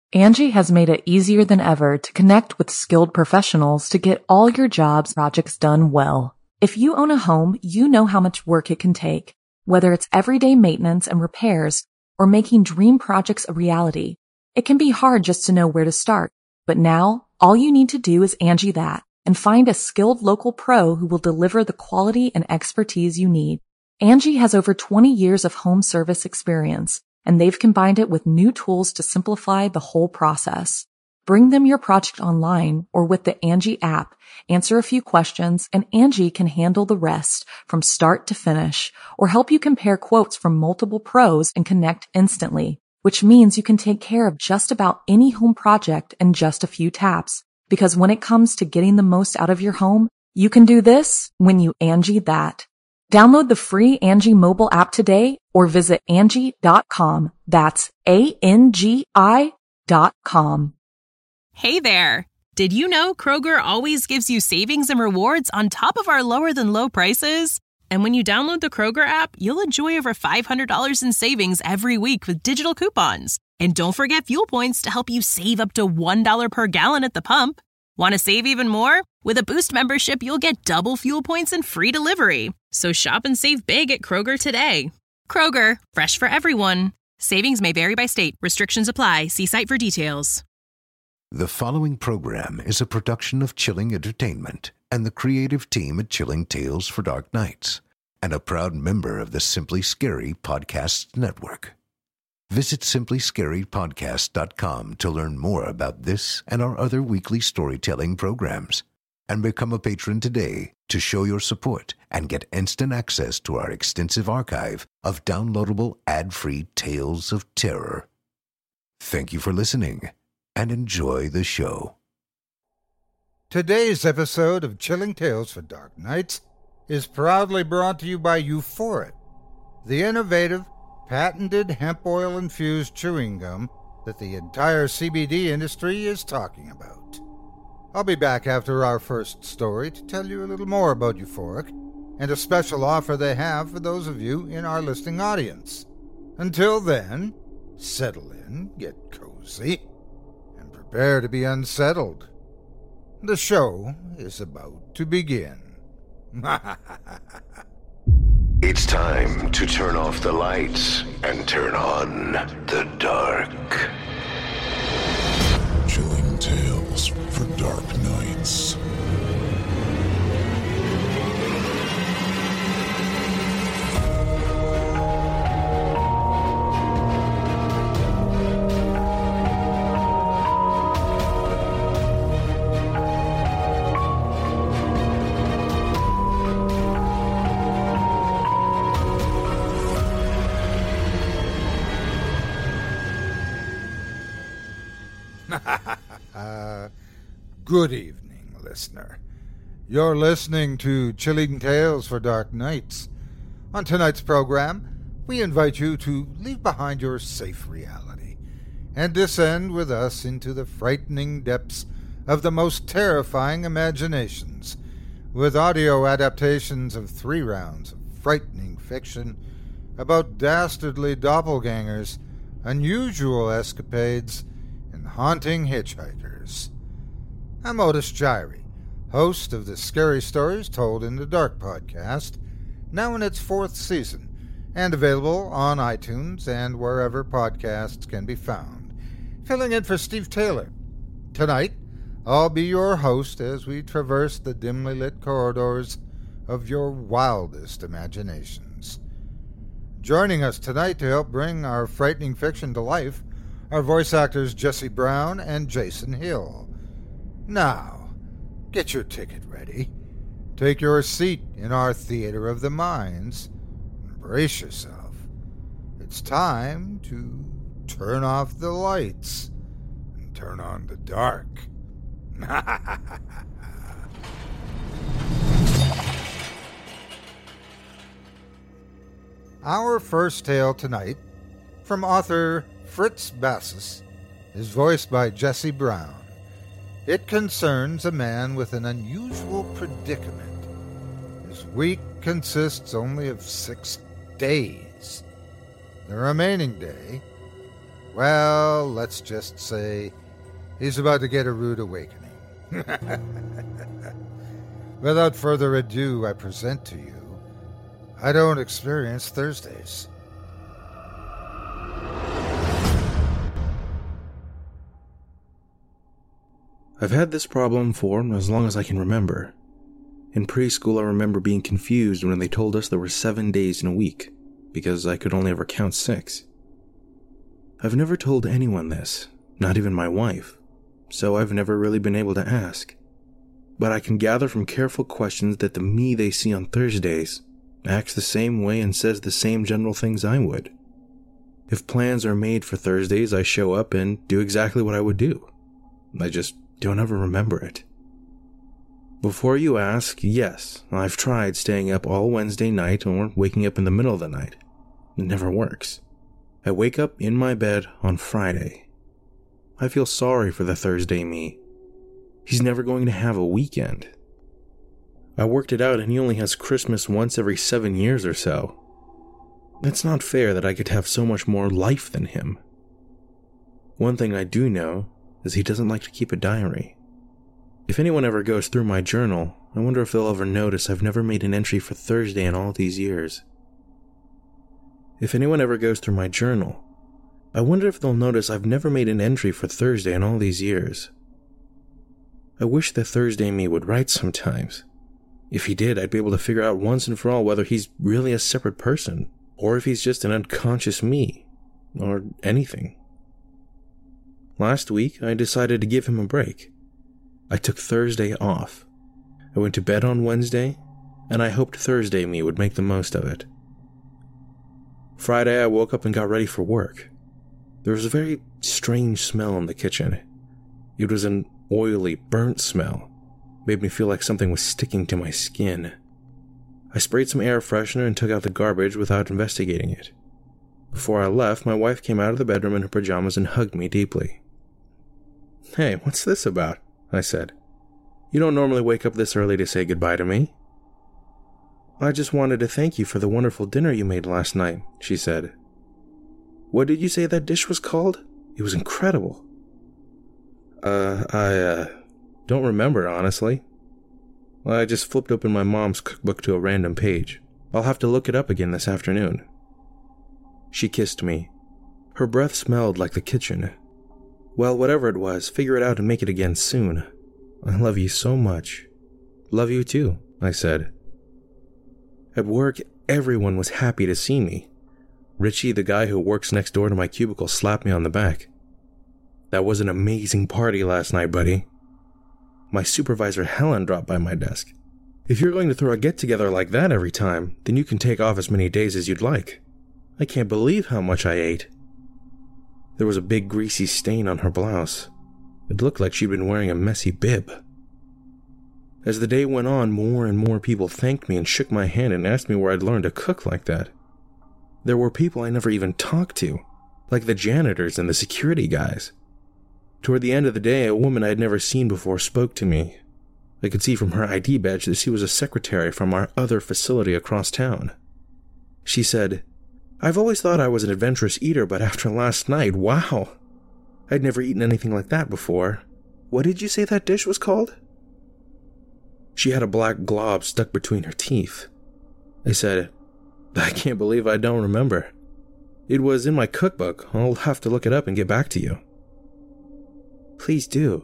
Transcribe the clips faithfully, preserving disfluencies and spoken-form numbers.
Angie has made it easier than ever to connect with skilled professionals to get all your jobs projects done well. If you own a home, you know how much work it can take, whether it's everyday maintenance and repairs or making dream projects a reality. It can be hard just to know where to start, but now all you need to do is Angie that and find a skilled local pro who will deliver the quality and expertise you need. Angie has over twenty years of home service experience, and they've combined it with new tools to simplify the whole process. Bring them your project online or with the Angie app, answer a few questions, and Angie can handle the rest from start to finish, or help you compare quotes from multiple pros and connect instantly, which means you can take care of just about any home project in just a few taps. Because when it comes to getting the most out of your home, you can do this when you Angie that. Download the free Angie mobile app today or visit Angie dot com. That's A N G I dot com. Hey there! Did you know Kroger always gives you savings and rewards on top of our lower than low prices? And when you download the Kroger app, you'll enjoy over five hundred dollars in savings every week with digital coupons. And don't forget fuel points to help you save up to one dollar per gallon at the pump. Want to save even more? With a Boost membership, you'll get double fuel points and free delivery. So shop and save big at Kroger today. Kroger, fresh for everyone. Savings may vary by state. Restrictions apply. See site for details. The following program is a production of Chilling Entertainment and the creative team at Chilling Tales for Dark Nights, and a proud member of the Simply Scary Podcasts Network. Visit simply scary podcast dot com to learn more about this and our other weekly storytelling programs, and become a patron today to show your support and get instant access to our extensive archive of downloadable ad-free tales of terror. Thank you for listening, and enjoy the show. Today's episode of Chilling Tales for Dark Nights is proudly brought to you by Euphoric, the innovative, patented hemp oil-infused chewing gum that the entire C B D industry is talking about. I'll be back after our first story to tell you a little more about Euphoric and a special offer they have for those of you in our listening audience. Until then, settle in, get cozy, and prepare to be unsettled. The show is about to begin. It's time to turn off the lights and turn on the dark. Chilling Tales for Dark Nights. Good evening, listener. You're listening to Chilling Tales for Dark Nights. On tonight's program, we invite you to leave behind your safe reality and descend with us into the frightening depths of the most terrifying imaginations, with audio adaptations of three rounds of frightening fiction about dastardly doppelgangers, unusual escapades, and haunting hitchhikers. I'm Otis Gyrie, host of the Scary Stories Told in the Dark podcast, now in its fourth season, and available on iTunes and wherever podcasts can be found, filling in for Steve Taylor. Tonight, I'll be your host as we traverse the dimly lit corridors of your wildest imaginations. Joining us tonight to help bring our frightening fiction to life are voice actors Jesse Brown and Jason Hill. Now, get your ticket ready. Take your seat in our theater of the minds. And brace yourself. It's time to turn off the lights and turn on the dark. Our first tale tonight, from author Fritz Bassis, is voiced by Jesse Brown. It concerns a man with an unusual predicament. His week consists only of six days. The remaining day Well, let's just say he's about to get a rude awakening. Without further ado, I present to you, I don't experience Thursdays. I've had this problem for as long as I can remember. In preschool, I remember being confused when they told us there were seven days in a week, because I could only ever count six. I've never told anyone this, not even my wife, so I've never really been able to ask. But I can gather from careful questions that the me they see on Thursdays acts the same way and says the same general things I would. If plans are made for Thursdays, I show up and do exactly what I would do. I just don't ever remember it. Before you ask, yes, I've tried staying up all Wednesday night or waking up in the middle of the night. It never works. I wake up in my bed on Friday. I feel sorry for the Thursday me. He's never going to have a weekend. I worked it out and he only has Christmas once every seven years or so. It's not fair that I could have so much more life than him. One thing I do know is he doesn't like to keep a diary. If anyone ever goes through my journal, I wonder if they'll ever notice I've never made an entry for Thursday in all these years. If anyone ever goes through my journal, I wonder if they'll notice I've never made an entry for Thursday in all these years. I wish the Thursday me would write sometimes. If he did, I'd be able to figure out once and for all whether he's really a separate person, or if he's just an unconscious me, or anything. Last week, I decided to give him a break. I took Thursday off. I went to bed on Wednesday, and I hoped Thursday me would make the most of it. Friday, I woke up and got ready for work. There was a very strange smell in the kitchen. It was an oily, burnt smell. It made me feel like something was sticking to my skin. I sprayed some air freshener and took out the garbage without investigating it. Before I left, my wife came out of the bedroom in her pajamas and hugged me deeply. "Hey, what's this about?" I said. "You don't normally wake up this early to say goodbye to me." "I just wanted to thank you for the wonderful dinner you made last night," she said. "What did you say that dish was called? It was incredible." Uh, I, uh, don't remember, honestly. I just flipped open my mom's cookbook to a random page. I'll have to look it up again this afternoon. She kissed me. Her breath smelled like the kitchen. Well, whatever it was, figure it out and make it again soon. I love you so much. Love you too, I said. At work, everyone was happy to see me. Richie, the guy who works next door to my cubicle, slapped me on the back. "That was an amazing party last night, buddy." My supervisor, Helen, dropped by my desk. "If you're going to throw a get-together like that every time, then you can take off as many days as you'd like. I can't believe how much I ate." There was a big greasy stain on her blouse. It looked like she'd been wearing a messy bib. As the day went on, more and more people thanked me and shook my hand and asked me where I'd learned to cook like that. There were people I never even talked to, like the janitors and the security guys. Toward the end of the day, a woman I'd never seen before spoke to me. I could see from her I D badge that she was a secretary from our other facility across town. She said, "I've always thought I was an adventurous eater, but after last night, wow! I'd never eaten anything like that before. What did you say that dish was called?" She had a black glob stuck between her teeth. I said, "I can't believe I don't remember. It was in my cookbook. I'll have to look it up and get back to you." "Please do."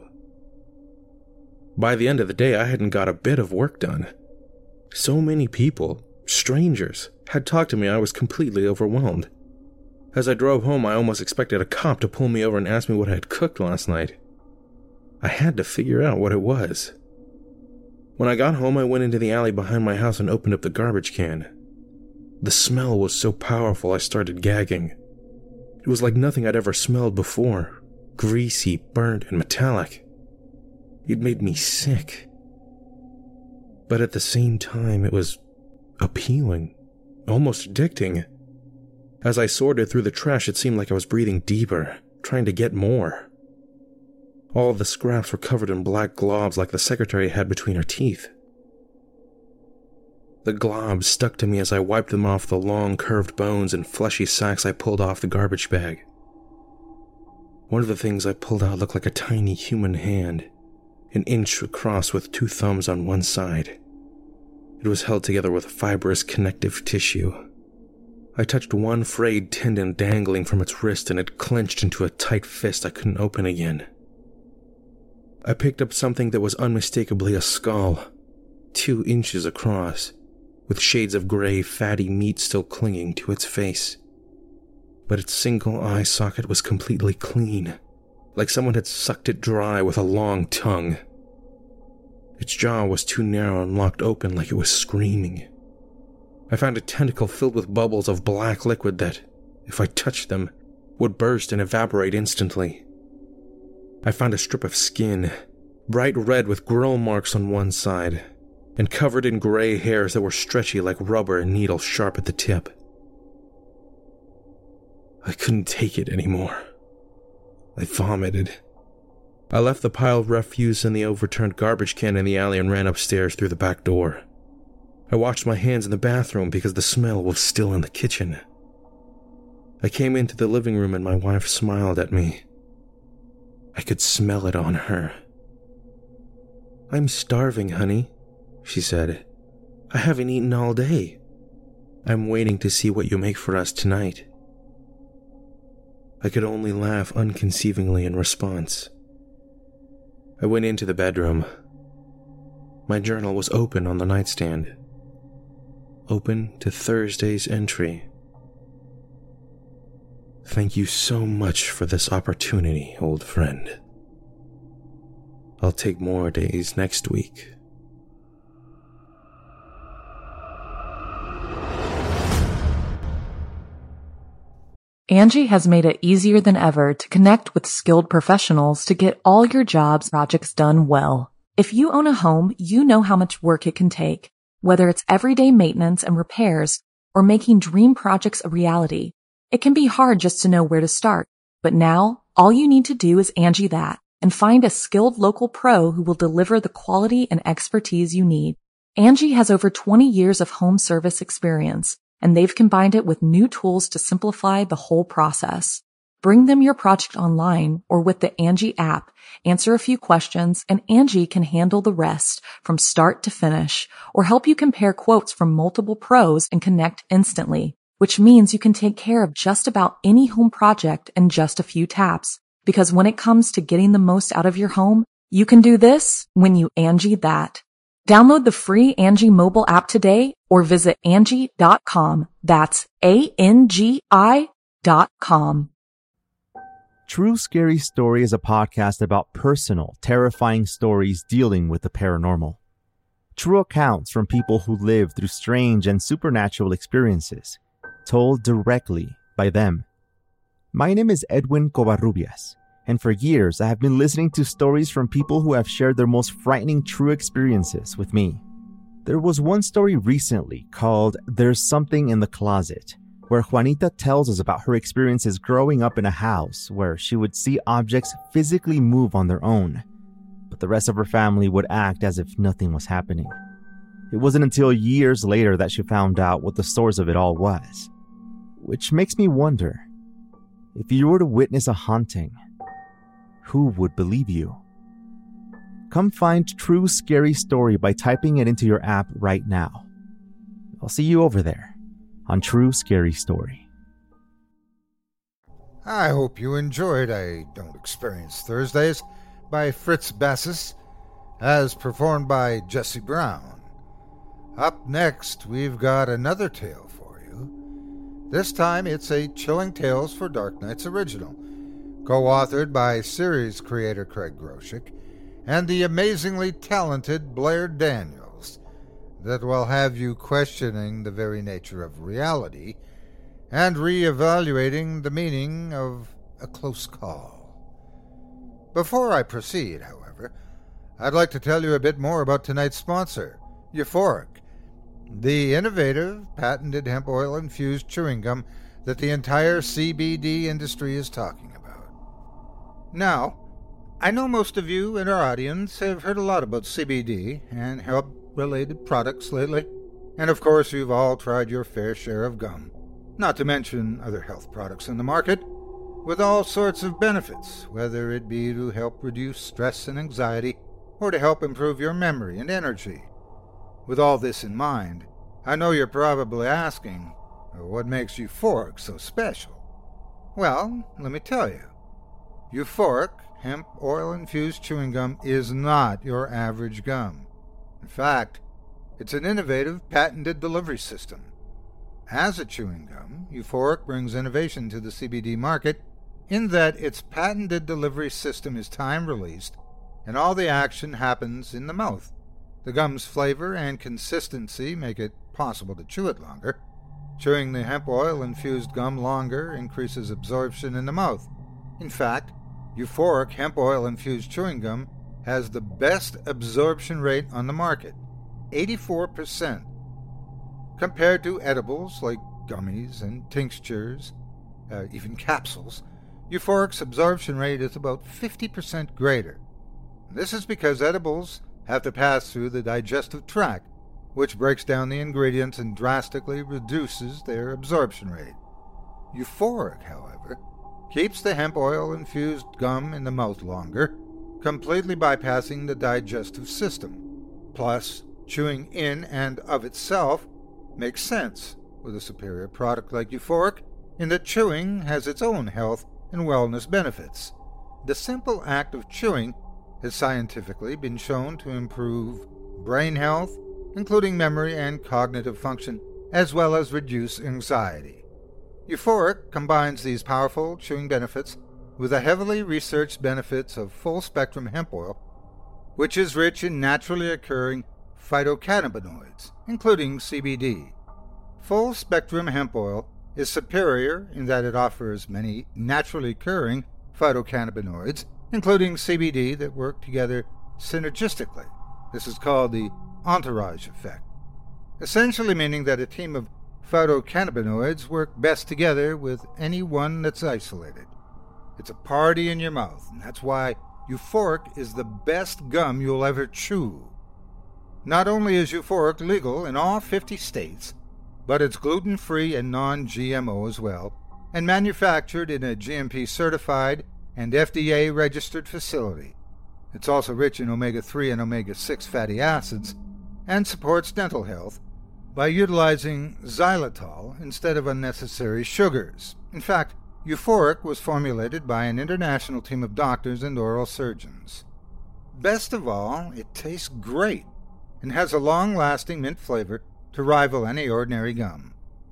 By the end of the day, I hadn't got a bit of work done. So many people, strangers, had talked to me I was completely overwhelmed. As I drove home, I almost expected a cop to pull me over and ask me what I had cooked last night. I had to figure out what it was. When I got home, I went into the alley behind my house and opened up the garbage can. The smell was so powerful I started gagging. It was like nothing I'd ever smelled before. Greasy, burnt, and metallic. It made me sick. But at the same time, it was appealing, almost addicting. As I sorted through the trash, it seemed like I was breathing deeper, trying to get more. All of the scraps were covered in black globs like the secretary had between her teeth. The globs stuck to me as I wiped them off the long, curved bones and fleshy sacks I pulled off the garbage bag. One of the things I pulled out looked like a tiny human hand, an inch across with two thumbs on one side. It was held together with fibrous connective tissue. I touched one frayed tendon dangling from its wrist, and it clenched into a tight fist I couldn't open again. I picked up something that was unmistakably a skull, two inches across, with shades of gray, fatty meat still clinging to its face. But its single eye socket was completely clean, like someone had sucked it dry with a long tongue. Its jaw was too narrow and locked open like it was screaming. I found a tentacle filled with bubbles of black liquid that, if I touched them, would burst and evaporate instantly. I found a strip of skin, bright red with grill marks on one side, and covered in gray hairs that were stretchy like rubber and needle sharp at the tip. I couldn't take it anymore. I vomited. I left the pile of refuse in the overturned garbage can in the alley and ran upstairs through the back door. I washed my hands in the bathroom because the smell was still in the kitchen. I came into the living room and my wife smiled at me. I could smell it on her. "I'm starving, honey," she said. "I haven't eaten all day. I'm waiting to see what you make for us tonight." I could only laugh unconceivingly in response. I went into the bedroom. My journal was open on the nightstand. Open to Thursday's entry. "Thank you so much for this opportunity, old friend. I'll take more days next week." Angie has made it easier than ever to connect with skilled professionals to get all your jobs projects done well. If you own a home, you know how much work it can take, whether it's everyday maintenance and repairs or making dream projects a reality. It can be hard just to know where to start, but now all you need to do is Angie that and find a skilled local pro who will deliver the quality and expertise you need. Angie has over twenty years of home service experience, and they've combined it with new tools to simplify the whole process. Bring them your project online or with the Angie app, answer a few questions, and Angie can handle the rest from start to finish, or help you compare quotes from multiple pros and connect instantly, which means you can take care of just about any home project in just a few taps. Because when it comes to getting the most out of your home, you can do this when you Angie that. Download the free Angie mobile app today or visit Angie dot com. That's A N G I dot com. True Scary Story is a podcast about personal, terrifying stories dealing with the paranormal. True accounts from people who live through strange and supernatural experiences, told directly by them. My name is Edwin Covarrubias, and for years I have been listening to stories from people who have shared their most frightening true experiences with me. There was one story recently called There's Something in the Closet, where Juanita tells us about her experiences growing up in a house where she would see objects physically move on their own, but the rest of her family would act as if nothing was happening. It wasn't until years later that she found out what the source of it all was. Which makes me wonder, if you were to witness a haunting, who would believe you? Come find True Scary Story by typing it into your app right now. I'll see you over there on True Scary Story. I hope you enjoyed I Don't Experience Thursdays by Fritz Bassis, as performed by Jesse Brown. Up next, we've got another tale for you. This time, it's a Chilling Tales for Dark Nights original, co-authored by series creator Craig Groshek and the amazingly talented Blair Daniels, that will have you questioning the very nature of reality and re-evaluating the meaning of a close call. Before I proceed, however, I'd like to tell you a bit more about tonight's sponsor, Euphoric, the innovative, patented hemp oil-infused chewing gum that the entire C B D industry is talking about. Now, I know most of you in our audience have heard a lot about C B D and hemp-related products lately, and of course you've all tried your fair share of gum, not to mention other health products in the market. with all sorts of benefits, whether it be to help reduce stress and anxiety or to help improve your memory and energy. With all this in mind, I know you're probably asking, what makes Euphoric so special? Well, let me tell you. Euphoric hemp oil-infused chewing gum is not your average gum. In fact, it's an innovative, patented delivery system. As a chewing gum, Euphoric brings innovation to the C B D market in that its patented delivery system is time-released and all the action happens in the mouth. The gum's flavor and consistency make it possible to chew it longer. Chewing the hemp oil-infused gum longer increases absorption in the mouth. In fact, Euphoric hemp oil-infused chewing gum has the best absorption rate on the market, eighty-four percent. Compared to edibles like gummies and tinctures, uh, even capsules, Euphoric's absorption rate is about fifty percent greater. This is because edibles have to pass through the digestive tract, which breaks down the ingredients and drastically reduces their absorption rate. Euphoric, however, keeps the hemp oil-infused gum in the mouth longer, completely bypassing the digestive system. Plus, chewing in and of itself makes sense with a superior product like Euphoric, in that chewing has its own health and wellness benefits. The simple act of chewing has scientifically been shown to improve brain health, including memory and cognitive function, as well as reduce anxiety. Euphoric combines these powerful chewing benefits with the heavily researched benefits of full-spectrum hemp oil, which is rich in naturally occurring phytocannabinoids, including C B D. Full-spectrum hemp oil is superior in that it offers many naturally occurring phytocannabinoids, including C B D, that work together synergistically. This is called the entourage effect, essentially meaning that a team of phytocannabinoids work best together with any one that's isolated. It's a party in your mouth, and that's why Euphoric is the best gum you'll ever chew. Not only is Euphoric legal in all fifty states, but it's gluten-free and non-G M O as well, and manufactured in a G M P-certified and F D A-registered facility. It's also rich in omega three and omega six fatty acids, and supports dental health by utilizing xylitol instead of unnecessary sugars. In fact, Euphoric was formulated by an international team of doctors and oral surgeons. Best of all, it tastes great and has a long-lasting mint flavor to rival any ordinary gum.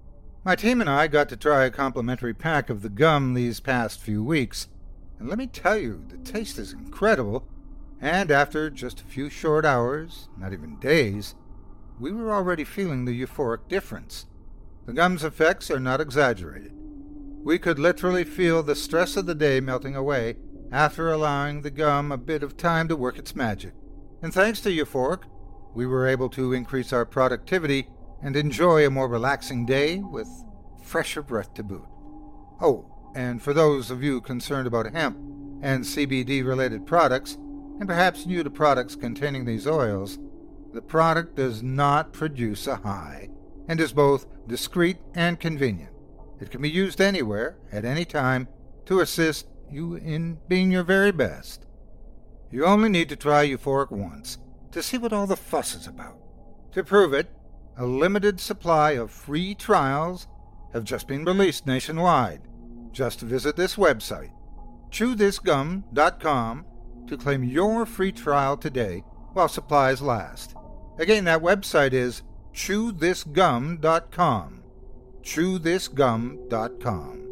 My team and I got to try a complimentary pack of the gum these past few weeks, and let me tell you, the taste is incredible, and after just a few short hours, not even days, we were already feeling the Euphoric difference. The gum's effects are not exaggerated. We could literally feel the stress of the day melting away after allowing the gum a bit of time to work its magic. And thanks to Euphoric, we were able to increase our productivity and enjoy a more relaxing day with fresher breath to boot. Oh, and for those of you concerned about hemp and C B D-related products, and perhaps new to products containing these oils, the product does not produce a high, and is both discreet and convenient. It can be used anywhere, at any time, to assist you in being your very best. You only need to try Euphoric once to see what all the fuss is about. To prove it, a limited supply of free trials have just been released nationwide. Just visit this website, chew this gum dot com, to claim your free trial today while supplies last. Again, that website is chew this gum dot com. chew this gum dot com.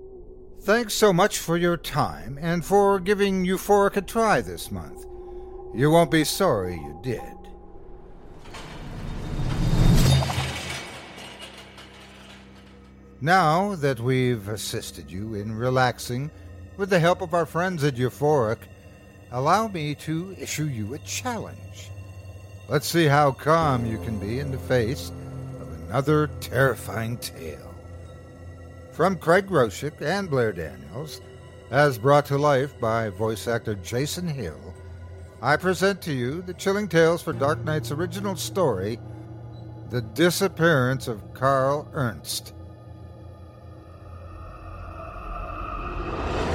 Thanks so much for your time and for giving Euphoric a try this month. You won't be sorry you did. Now that we've assisted you in relaxing with the help of our friends at Euphoric, allow me to issue you a challenge. Let's see how calm you can be in the face of another terrifying tale. From Craig Groshek and Blair Daniels, as brought to life by voice actor Jason Hill, I present to you the Chilling Tales for Dark Knight's original story, The Disappearance of Carl Ernst.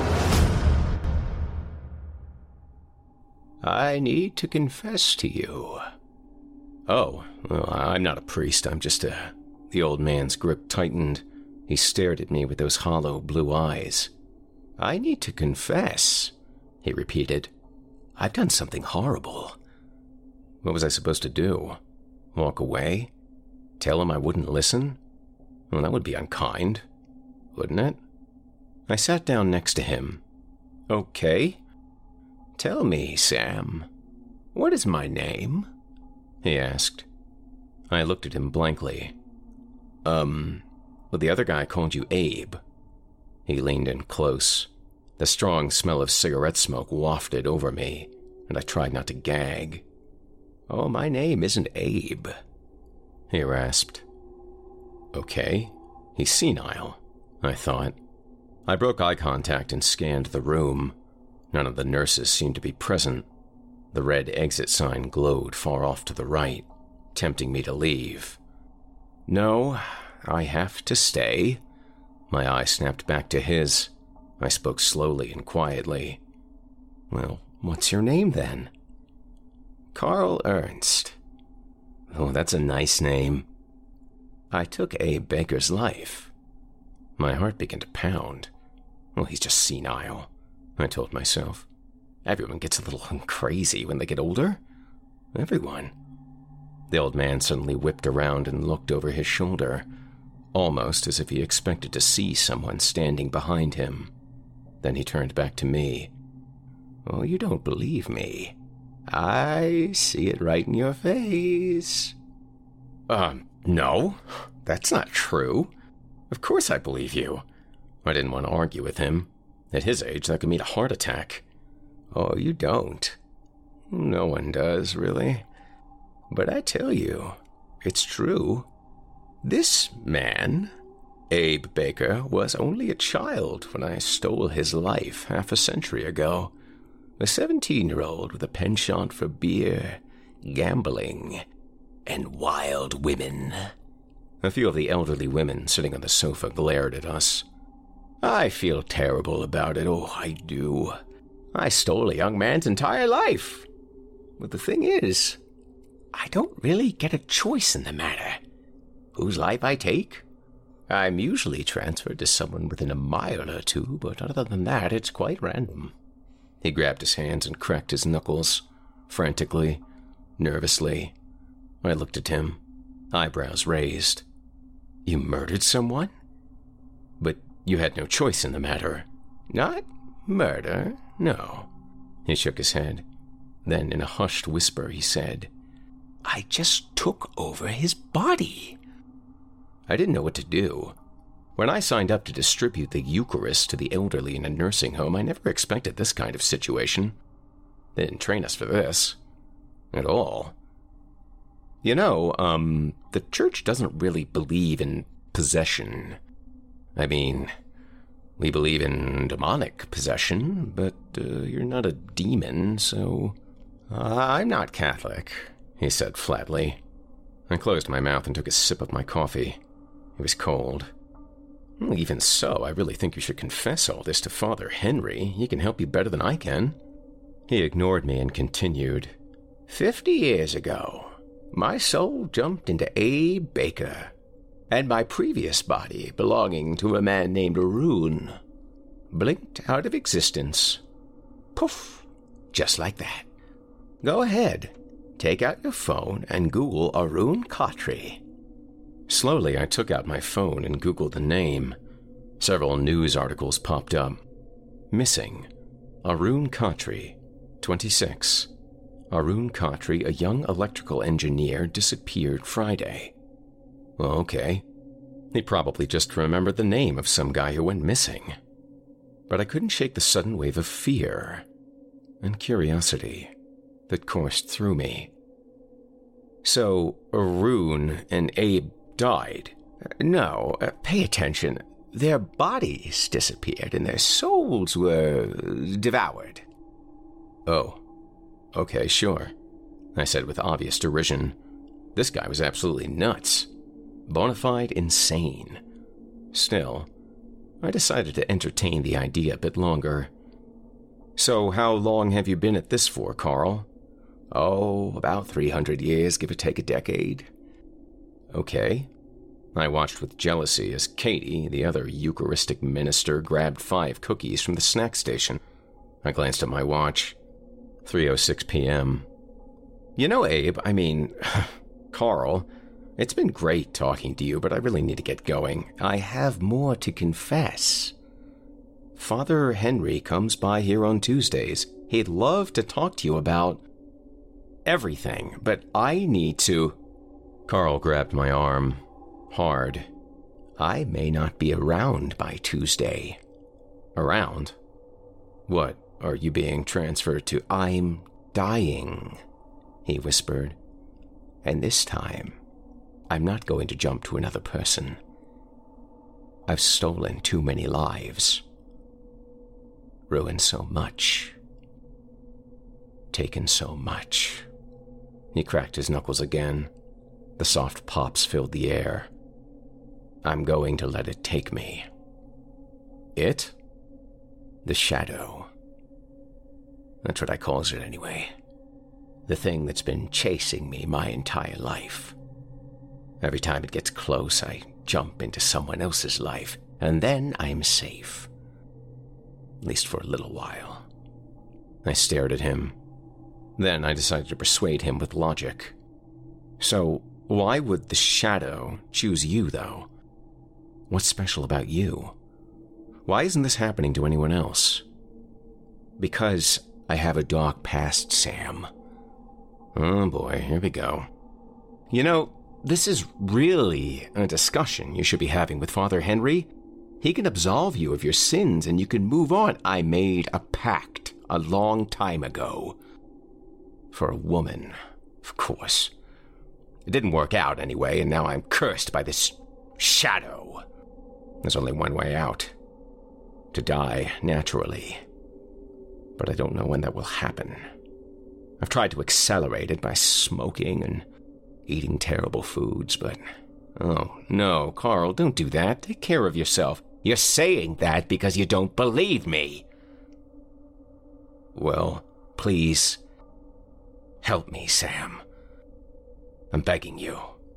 I need to confess to you. Oh, well, I'm not a priest, I'm just a... The old man's grip tightened. He stared at me with those hollow blue eyes. I need to confess, he repeated. I've done something horrible. What was I supposed to do? Walk away? Tell him I wouldn't listen? Well, that would be unkind, wouldn't it? I sat down next to him. Okay. Tell me, Sam, what is my name? He asked. I looked at him blankly. Um, well, the other guy called you Abe. He leaned in close. The strong smell of cigarette smoke wafted over me, and I tried not to gag. Oh, my name isn't Abe, he rasped. Okay, he's senile, I thought. I broke eye contact and scanned the room. None of the nurses seemed to be present. The red exit sign glowed far off to the right, tempting me to leave. No, I have to stay. My eye snapped back to his. I spoke slowly and quietly. Well, what's your name then? Carl Ernst. Oh, that's a nice name. I took Abe Baker's life. My heart began to pound. Well, he's just senile, I told myself. Everyone gets a little crazy when they get older. Everyone. The old man suddenly whipped around and looked over his shoulder, almost as if he expected to see someone standing behind him. Then he turned back to me. Oh, you don't believe me. I see it right in your face. Um, no, that's not true. Of course I believe you. I didn't want to argue with him. At his age, that could mean a heart attack. Oh, you don't. No one does, really. But I tell you, it's true. This man, Abe Baker, was only a child when I stole his life half a century ago. A seventeen-year-old with a penchant for beer, gambling, and wild women. A few of the elderly women sitting on the sofa glared at us. I feel terrible about it, oh, I do. I stole a young man's entire life. But the thing is, I don't really get a choice in the matter. Whose life I take? I'm usually transferred to someone within a mile or two, but other than that, it's quite random. He grabbed his hands and cracked his knuckles, frantically, nervously. I looked at him, eyebrows raised. You murdered someone? But you had no choice in the matter. Not murder, no. He shook his head. Then, in a hushed whisper, he said, I just took over his body. I didn't know what to do. When I signed up to distribute the Eucharist to the elderly in a nursing home, I never expected this kind of situation. They didn't train us for this. At all. You know, um, the church doesn't really believe in possession. I mean, we believe in demonic possession, but uh, you're not a demon, so... Uh, I'm not Catholic, he said flatly. I closed my mouth and took a sip of my coffee. It was cold. Well, even so, I really think you should confess all this to Father Henry. He can help you better than I can. He ignored me and continued. Fifty years ago, my soul jumped into Abe Baker, and my previous body, belonging to a man named Arun, blinked out of existence. Poof, just like that. Go ahead, take out your phone and Google Arun Khatri. Slowly, I took out my phone and Googled the name. Several news articles popped up. Missing. Arun Khatri, twenty-six. Arun Khatri, a young electrical engineer, disappeared Friday. Well, okay. He probably just remembered the name of some guy who went missing. But I couldn't shake the sudden wave of fear and curiosity that coursed through me. So, Arun and Abe died. No, uh, pay attention. Their bodies disappeared and their souls were devoured. Oh, okay, sure, I said with obvious derision. This guy was absolutely nuts. Bona fide insane. Still, I decided to entertain the idea a bit longer. So how long have you been at this for, Carl? Oh, about three hundred years, give or take a decade. Okay. I watched with jealousy as Katie, the other Eucharistic minister, grabbed five cookies from the snack station. I glanced at my watch. three oh six p.m. You know, Abe, I mean, Carl, it's been great talking to you, but I really need to get going. I have more to confess. Father Henry comes by here on Tuesdays. He'd love to talk to you about everything, but I need to... Carl grabbed my arm. Hard. I may not be around by Tuesday. Around? What, are you being transferred to? I'm dying, he whispered. And this time, I'm not going to jump to another person. I've stolen too many lives. Ruined so much. Taken so much. He cracked his knuckles again. The soft pops filled the air. I'm going to let it take me. It? The shadow. That's what I calls it anyway. The thing that's been chasing me my entire life. Every time it gets close, I jump into someone else's life, and then I'm safe. At least for a little while. I stared at him. Then I decided to persuade him with logic. So, why would the shadow choose you, though? What's special about you? Why isn't this happening to anyone else? Because I have a dark past, Sam. Oh boy, here we go. You know, this is really a discussion you should be having with Father Henry. He can absolve you of your sins and you can move on. I made a pact a long time ago. For a woman, of course. It didn't work out anyway, and now I'm cursed by this shadow. There's only one way out. To die naturally. But I don't know when that will happen. I've tried to accelerate it by smoking and eating terrible foods, but... Oh, no, Carl, don't do that. Take care of yourself. You're saying that because you don't believe me. Well, please, help me, Sam. I'm begging you.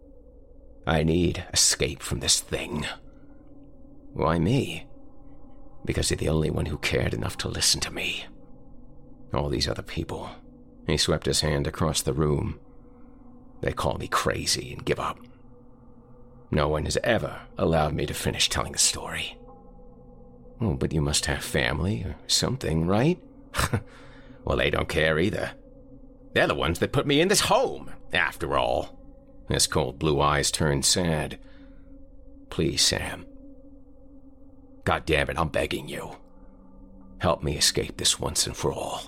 I need escape from this thing. Why me? Because you're the only one who cared enough to listen to me. All these other people. He swept his hand across the room. They call me crazy and give up. No one has ever allowed me to finish telling a story. Oh, but you must have family or something, right? Well, they don't care either. They're the ones that put me in this home, after all. His cold blue eyes turned sad. Please, Sam. God damn it, I'm begging you. Help me escape this once and for all.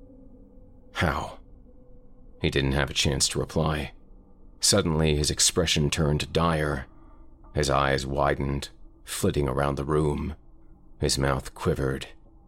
How? He didn't have a chance to reply. Suddenly, his expression turned dire. His eyes widened, flitting around the room. His mouth quivered.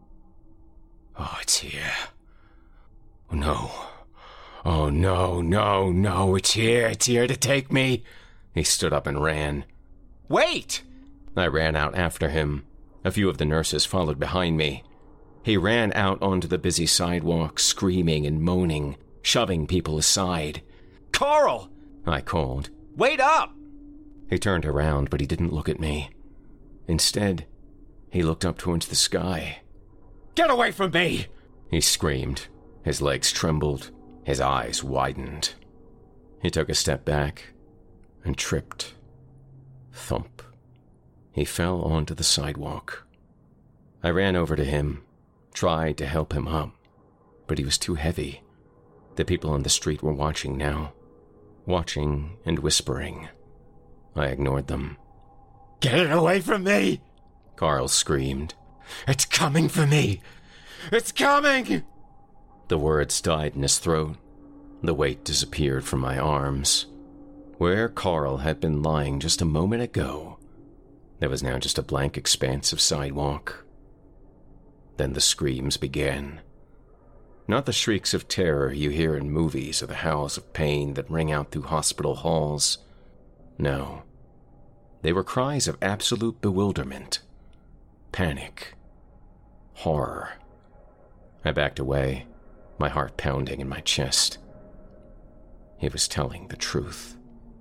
Oh, it's here. Oh, no. Oh, no, no, no, it's here. It's here to take me. He stood up and ran. Wait! I ran out after him. A few of the nurses followed behind me. He ran out onto the busy sidewalk, screaming and moaning, shoving people aside. Carl! I called. Wait up! He turned around, but he didn't look at me. Instead, he looked up towards the sky. Get away from me! He screamed. His legs trembled. His eyes widened. He took a step back and tripped. Thump. He fell onto the sidewalk. I ran over to him, tried to help him up, but he was too heavy. The people on the street were watching now. Watching and whispering. I ignored them. Get it away from me! Carl screamed. It's coming for me! It's coming! The words died in his throat. The weight disappeared from my arms. Where Carl had been lying just a moment ago, there was now just a blank expanse of sidewalk. Then the screams began. Not the shrieks of terror you hear in movies or the howls of pain that ring out through hospital halls. No. They were cries of absolute bewilderment, panic, horror. I backed away, my heart pounding in my chest. He was telling the truth.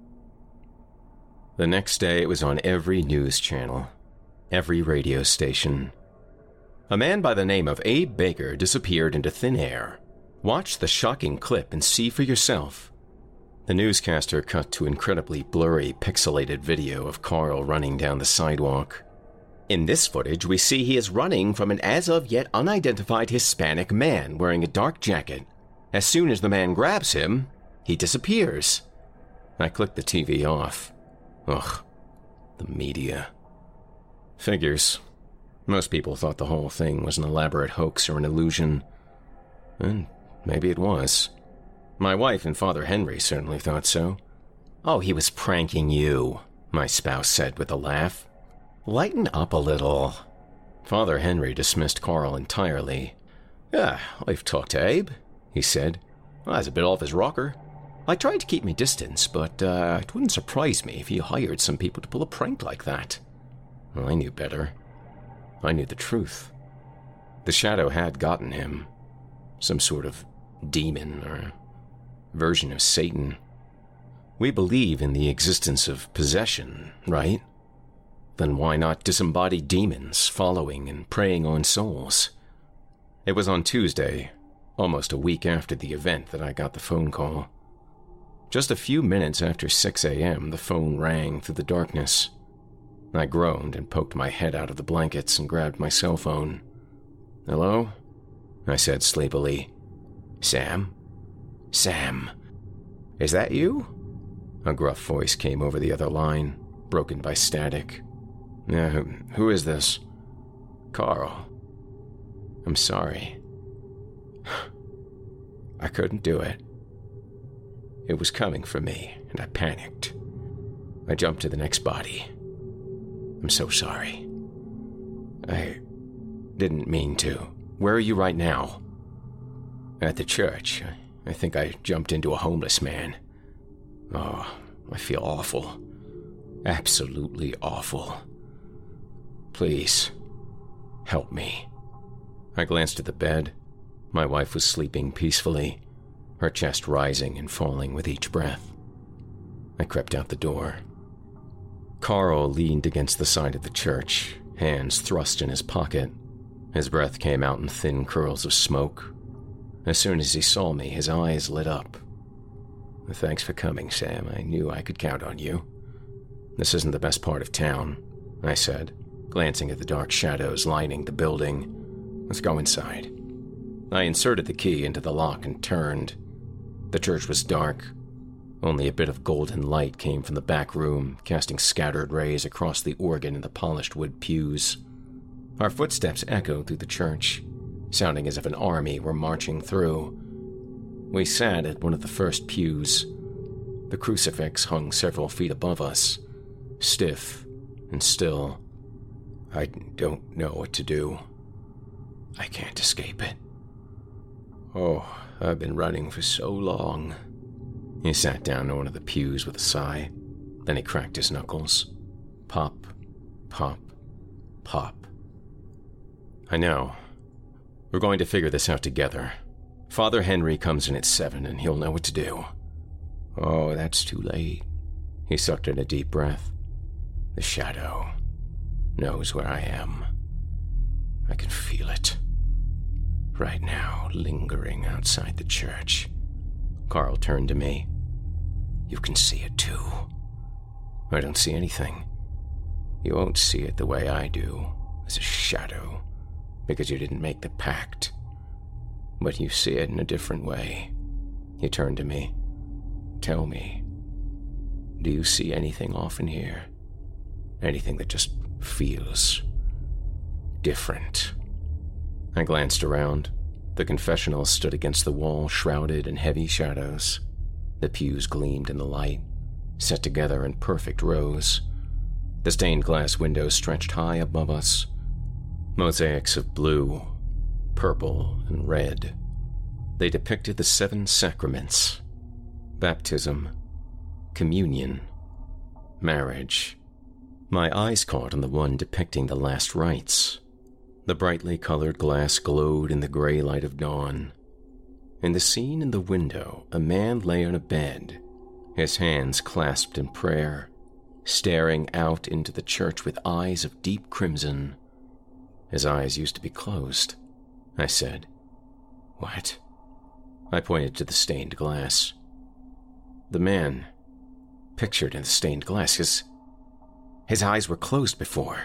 The next day, it was on every news channel, every radio station. A man by the name of Abe Baker disappeared into thin air. Watch the shocking clip and see for yourself. The newscaster cut to incredibly blurry, pixelated video of Carl running down the sidewalk. In this footage, we see he is running from an as-of-yet unidentified Hispanic man wearing a dark jacket. As soon as the man grabs him, he disappears. I clicked the T V off. Ugh, the media. Figures. Most people thought the whole thing was an elaborate hoax or an illusion. And maybe it was. My wife and Father Henry certainly thought so. "Oh, he was pranking you," my spouse said with a laugh. "Lighten up a little." Father Henry dismissed Carl entirely. "Yeah, I've talked to Abe," he said. "Well, he's a bit off his rocker. I tried to keep my distance, but uh, it wouldn't surprise me if he hired some people to pull a prank like that." Well, I knew better. I knew the truth. The shadow had gotten him. Some sort of demon or version of Satan. We believe in the existence of possession, right? Then why not disembody demons following and preying on souls? It was on Tuesday, almost a week after the event, that I got the phone call. Just a few minutes after six a.m., the phone rang through the darkness. I groaned and poked my head out of the blankets and grabbed my cell phone. "Hello?" I said sleepily. "Sam? Sam? Is that you?" A gruff voice came over the other line, broken by static. "Yeah, who, who is this?" "Carl. I'm sorry. I couldn't do it. It was coming for me, and I panicked. I jumped to the next body. I'm so sorry. I didn't mean to. Where are you right now?" "At the church. I think I jumped into a homeless man. Oh, I feel awful. Absolutely awful. Please, help me." I glanced at the bed. My wife was sleeping peacefully, her chest rising and falling with each breath. I crept out the door. Carl leaned against the side of the church, hands thrust in his pocket. His breath came out in thin curls of smoke. As soon as he saw me, his eyes lit up. "Thanks for coming, Sam. I knew I could count on you." "This isn't the best part of town," I said, glancing at the dark shadows lining the building. "Let's go inside." I inserted the key into the lock and turned. The church was dark. Only a bit of golden light came from the back room, casting scattered rays across the organ and the polished wood pews. Our footsteps echoed through the church, sounding as if an army were marching through. We sat at one of the first pews. The crucifix hung several feet above us, stiff and still. "I don't know what to do. I can't escape it. Oh, I've been running for so long." He sat down on one of the pews with a sigh. Then he cracked his knuckles. Pop, pop, pop. "I know. We're going to figure this out together. Father Henry comes in at seven and he'll know what to do." "Oh, that's too late." He sucked in a deep breath. "The shadow knows where I am. I can feel it. Right now, lingering outside the church." Carl turned to me. "You can see it too." "I don't see anything." "You won't see it the way I do, as a shadow, because you didn't make the pact. But you see it in a different way." He turned to me. "Tell me, do you see anything often here? Anything that just feels different?" I glanced around. The confessional stood against the wall, shrouded in heavy shadows. The pews gleamed in the light, set together in perfect rows. The stained glass windows stretched high above us. Mosaics of blue, purple, and red. They depicted the seven sacraments: baptism, communion, marriage. My eyes caught on the one depicting the last rites. The brightly colored glass glowed in the gray light of dawn. In the scene in the window, a man lay on a bed, his hands clasped in prayer, staring out into the church with eyes of deep crimson. His eyes used to be closed, I said. What? I pointed to the stained glass. The man, pictured in the stained glass, his, his eyes were closed before.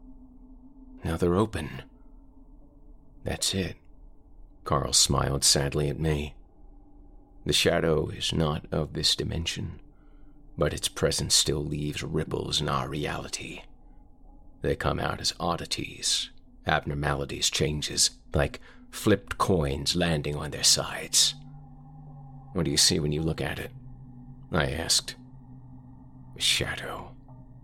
Now they're open. That's it. Carl smiled sadly at me. The shadow is not of this dimension, but its presence still leaves ripples in our reality. They come out as oddities, abnormalities, changes, like flipped coins landing on their sides. What do you see when you look at it? I asked. A shadow.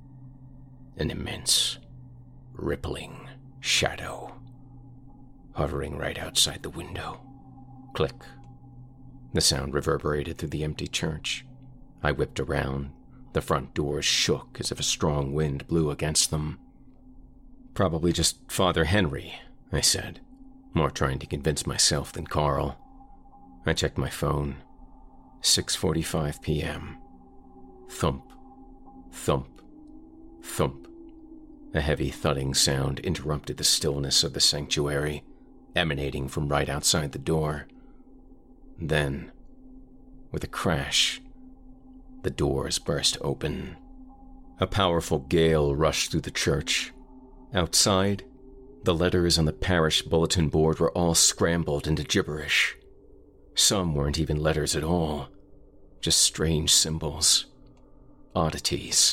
An immense, rippling shadow, hovering right outside the window. Click. The sound reverberated through the empty church. I whipped around. The front doors shook as if a strong wind blew against them. Probably just Father Henry, I said, more trying to convince myself than Carl. I checked my phone. six forty-five p.m. Thump, thump, thump. A heavy thudding sound interrupted the stillness of the sanctuary, emanating from right outside the door. Then, with a crash, the doors burst open. A powerful gale rushed through the church. Outside, the letters on the parish bulletin board were all scrambled into gibberish. Some weren't even letters at all, just strange symbols, oddities.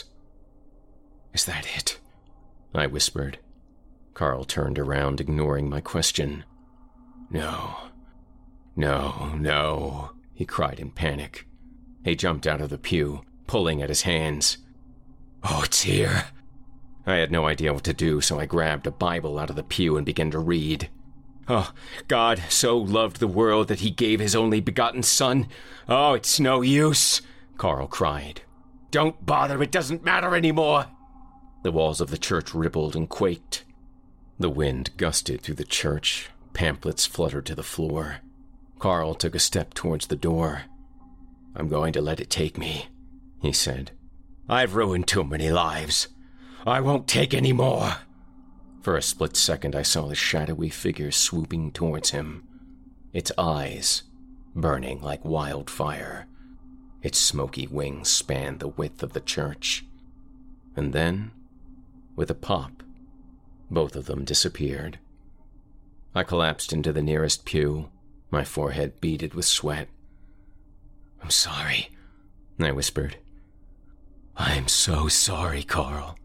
Is that it? I whispered. Carl turned around, ignoring my question. No, no, no, he cried in panic. He jumped out of the pew, pulling at his hands. Oh, it's here. I had no idea what to do, so I grabbed a Bible out of the pew and began to read. Oh, God so loved the world that he gave his only begotten son. Oh, it's no use, Carl cried. Don't bother, it doesn't matter anymore. The walls of the church rippled and quaked. The wind gusted through the church. Pamphlets fluttered to the floor. Carl took a step towards the door. I'm going to let it take me, he said. I've ruined too many lives. I won't take any more. For a split second, I saw the shadowy figure swooping towards him, its eyes burning like wildfire. Its smoky wings spanned the width of the church. And then, with a pop, both of them disappeared. I collapsed into the nearest pew, my forehead beaded with sweat. I'm sorry, I whispered. I'm so sorry, Carl.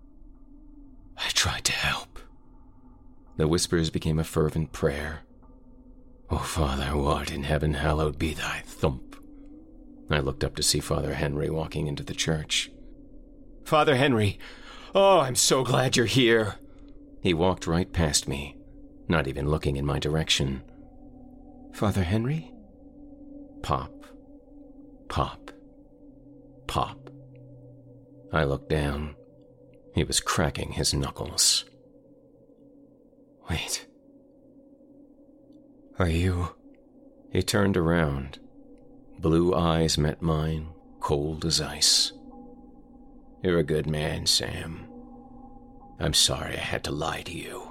I tried to help. The whispers became a fervent prayer. Oh, Father, who art in heaven, hallowed be thy thump. I looked up to see Father Henry walking into the church. Father Henry, oh, I'm so glad you're here. He walked right past me, not even looking in my direction. Father Henry? Pop. Pop. Pop. I looked down. He was cracking his knuckles. Wait. Are you... He turned around. Blue eyes met mine, cold as ice. You're a good man, Sam. I'm sorry I had to lie to you.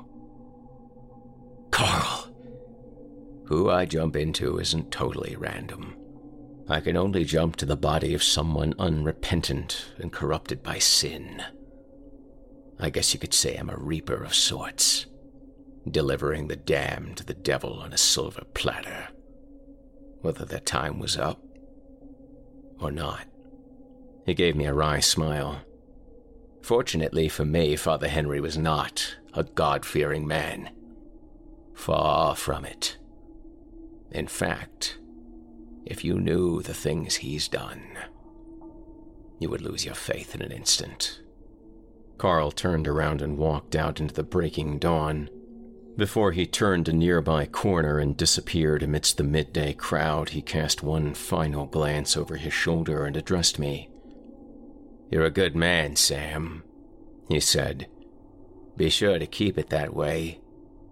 Carl! Who I jump into isn't totally random. I can only jump to the body of someone unrepentant and corrupted by sin. I guess you could say I'm a reaper of sorts, delivering the damned to the devil on a silver platter, whether their time was up or not. He gave me a wry smile. Fortunately for me, Father Henry was not a God-fearing man. Far from it. In fact, if you knew the things he's done, you would lose your faith in an instant. Carl turned around and walked out into the breaking dawn. Before he turned a nearby corner and disappeared amidst the midday crowd, he cast one final glance over his shoulder and addressed me. You're a good man, Sam, he said. Be sure to keep it that way.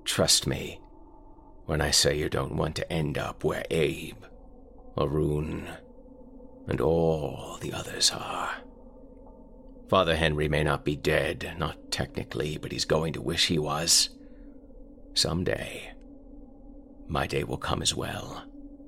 Trust me when I say you don't want to end up where Abe, Arun, and all the others are. Father Henry may not be dead, not technically, but he's going to wish he was. Someday, my day will come as well.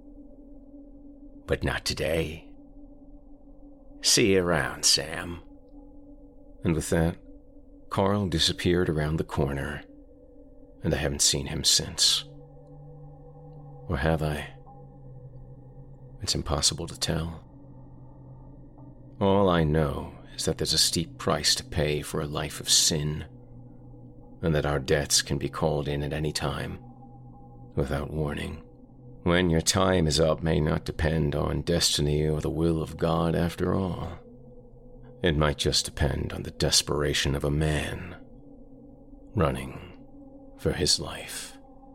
But not today. See you around, Sam. And with that, Carl disappeared around the corner, and I haven't seen him since. Or have I? It's impossible to tell. All I know is that there's a steep price to pay for a life of sin, and that our debts can be called in at any time, without warning. When your time is up may not depend on destiny or the will of God after all. It might just depend on the desperation of a man running for his life.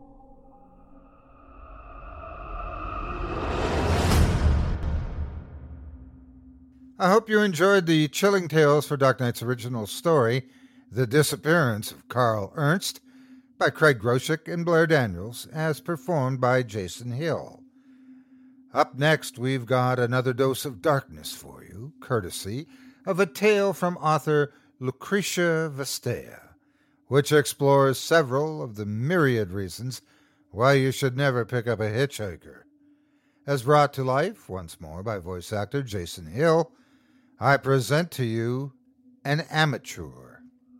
I hope you enjoyed the Chilling Tales for Dark Knight's original story, The Disappearance of Carl Ernst, by Craig Groshek and Blair Daniels, as performed by Jason Hill. Up next, we've got another dose of darkness for you, courtesy of a tale from author Lucretia Vestea, which explores several of the myriad reasons why you should never pick up a hitchhiker. As brought to life once more by voice actor Jason Hill, I present to you An Amateur.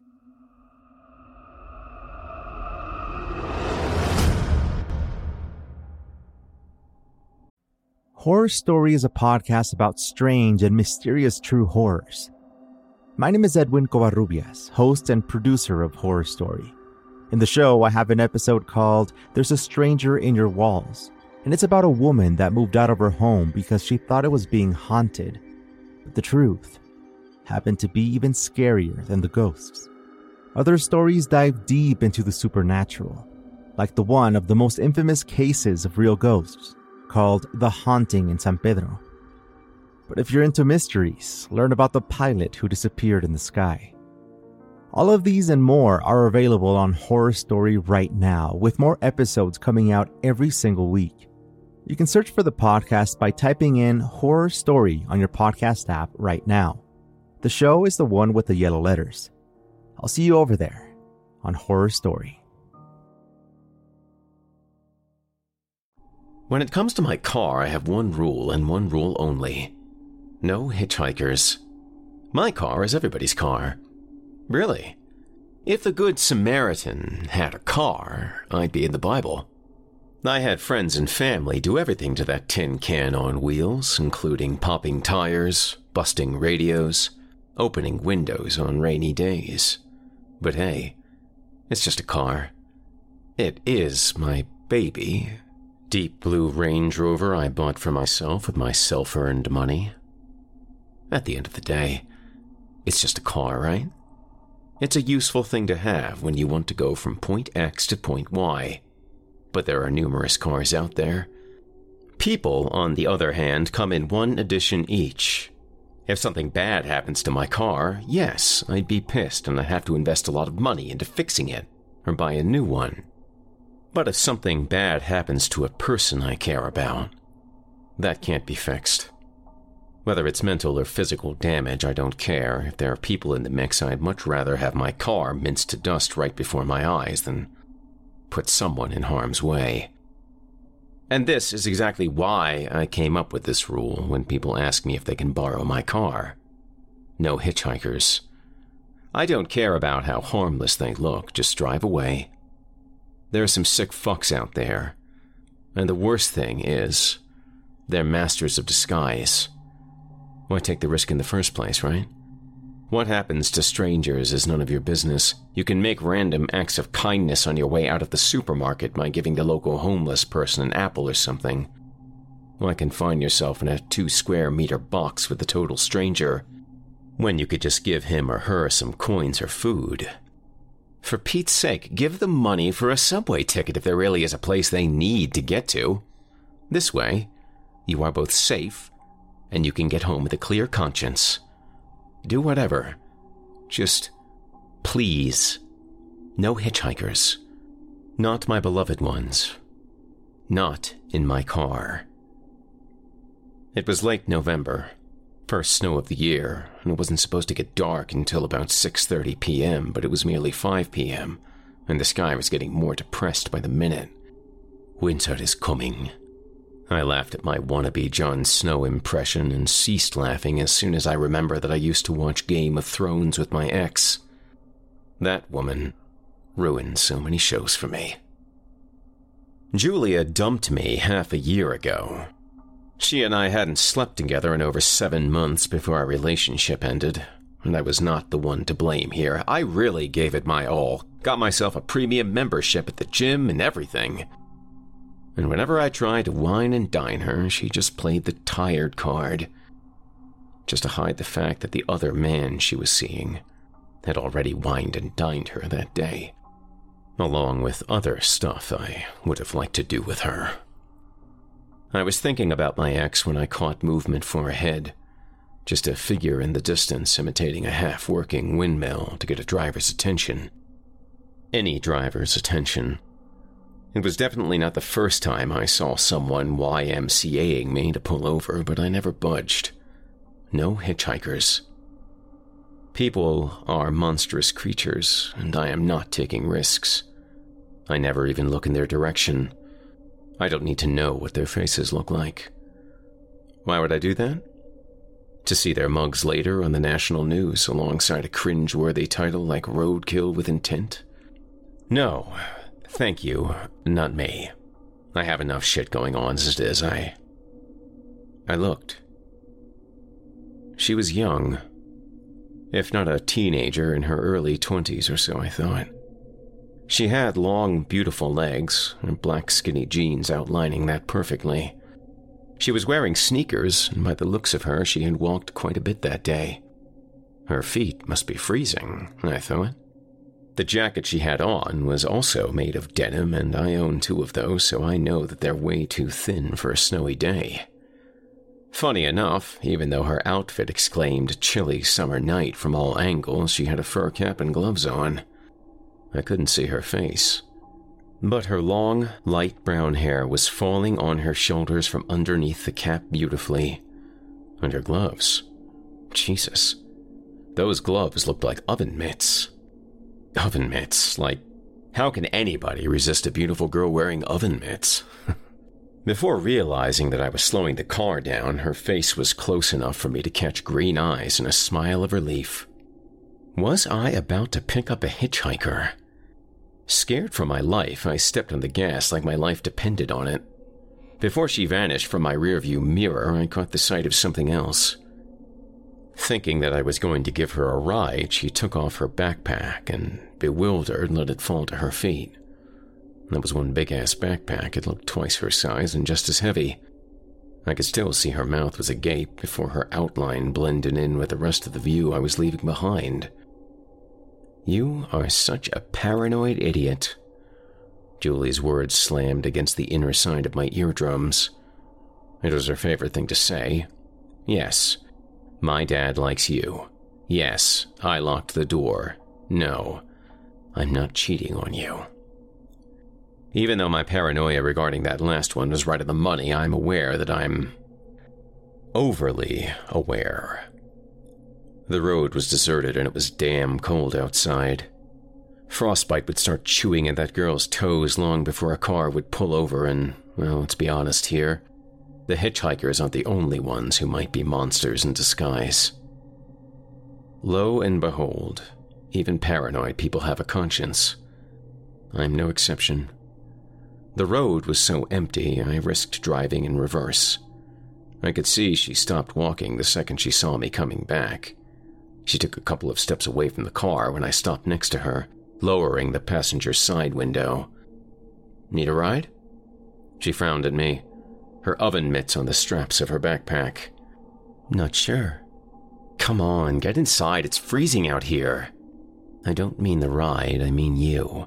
Horror Story is a podcast about strange and mysterious true horrors. My name is Edwin Covarrubias, host and producer of Horror Story. In the show, I have an episode called There's a Stranger in Your Walls, and it's about a woman that moved out of her home because she thought it was being haunted. But the truth happened to be even scarier than the ghosts. Other stories dive deep into the supernatural, like the one of the most infamous cases of real ghosts, called The Haunting in San Pedro. But if you're into mysteries, learn about the pilot who disappeared in the sky. All of these and more are available on Horror Story right now, with more episodes coming out every single week. You can search for the podcast by typing in Horror Story on your podcast app right now. The show is the one with the yellow letters. I'll see you over there on Horror Story. When it comes to my car, I have one rule and one rule only. No hitchhikers. My car is everybody's car. Really. If the Good Samaritan had a car, I'd be in the Bible. I had friends and family do everything to that tin can on wheels, including popping tires, busting radios, opening windows on rainy days. But hey, it's just a car. It is my baby. Deep blue Range Rover I bought for myself with my self-earned money. At the end of the day, it's just a car, right? It's a useful thing to have when you want to go from point X to point Y. But there are numerous cars out there. People, on the other hand, come in one edition each. If something bad happens to my car, yes, I'd be pissed and I'd have to invest a lot of money into fixing it, or buy a new one. But if something bad happens to a person I care about, that can't be fixed. Whether it's mental or physical damage, I don't care. If there are people in the mix, I'd much rather have my car minced to dust right before my eyes than put someone in harm's way. And this is exactly why I came up with this rule when people ask me if they can borrow my car. No hitchhikers. I don't care about how harmless they look, just drive away. There are some sick fucks out there. And the worst thing is, they're masters of disguise. Why take the risk in the first place, right? What happens to strangers is none of your business. You can make random acts of kindness on your way out of the supermarket by giving the local homeless person an apple or something. Why confine yourself in a two square meter box with a total stranger when you could just give him or her some coins or food? For Pete's sake, give them money for a subway ticket if there really is a place they need to get to. This way, you are both safe, and you can get home with a clear conscience. Do whatever. Just, please, no hitchhikers. Not my beloved ones. Not in my car. It was late November, first snow of the year, and it wasn't supposed to get dark until about six thirty p.m., but it was merely five p.m., and the sky was getting more depressed by the minute. Winter is coming. I laughed at my wannabe Jon Snow impression and ceased laughing as soon as I remembered that I used to watch Game of Thrones with my ex. That woman ruined so many shows for me. Julia dumped me half a year ago. She and I hadn't slept together in over seven months before our relationship ended, and I was not the one to blame here. I really gave it my all, got myself a premium membership at the gym and everything. And whenever I tried to wine and dine her, she just played the tired card, just to hide the fact that the other man she was seeing had already wined and dined her that day, along with other stuff I would have liked to do with her. I was thinking about my ex when I caught movement far ahead, just a figure in the distance imitating a half-working windmill to get a driver's attention. Any driver's attention. It was definitely not the first time I saw someone Y M C A-ing me to pull over, but I never budged. No hitchhikers. People are monstrous creatures, and I am not taking risks. I never even look in their direction. I don't need to know what their faces look like. Why would I do that? To see their mugs later on the national news alongside a cringe-worthy title like Roadkill with Intent? No, thank you, not me. I have enough shit going on as it is. I... I looked. She was young. If not a teenager, in her early twenties or so, I thought. She had long, beautiful legs, and black skinny jeans outlining that perfectly. She was wearing sneakers, and by the looks of her, she had walked quite a bit that day. Her feet must be freezing, I thought. The jacket she had on was also made of denim, and I own two of those, so I know that they're way too thin for a snowy day. Funny enough, even though her outfit exclaimed chilly summer night from all angles, she had a fur cap and gloves on. I couldn't see her face, but her long, light brown hair was falling on her shoulders from underneath the cap beautifully. And her gloves. Jesus. Those gloves looked like oven mitts. Oven mitts, like, how can anybody resist a beautiful girl wearing oven mitts? Before realizing that I was slowing the car down, her face was close enough for me to catch green eyes and a smile of relief. Was I about to pick up a hitchhiker? Scared for my life, I stepped on the gas like my life depended on it. Before she vanished from my rearview mirror, I caught the sight of something else. Thinking that I was going to give her a ride, she took off her backpack and, bewildered, let it fall to her feet. That was one big-ass backpack. It looked twice her size and just as heavy. I could still see her mouth was agape before her outline blended in with the rest of the view I was leaving behind. You are such a paranoid idiot. Julie's words slammed against the inner side of my eardrums. It was her favorite thing to say. Yes, my dad likes you. Yes, I locked the door. No, I'm not cheating on you. Even though my paranoia regarding that last one was right on the money, I'm aware that I'm overly aware. The road was deserted and it was damn cold outside. Frostbite would start chewing at that girl's toes long before a car would pull over and, well, let's be honest here, the hitchhikers aren't the only ones who might be monsters in disguise. Lo and behold, even paranoid people have a conscience. I'm no exception. The road was so empty, I risked driving in reverse. I could see she stopped walking the second she saw me coming back. She took a couple of steps away from the car when I stopped next to her, lowering the passenger side window. Need a ride? She frowned at me, her oven mitts on the straps of her backpack. Not sure. Come on, get inside, it's freezing out here. I don't mean the ride, I mean you.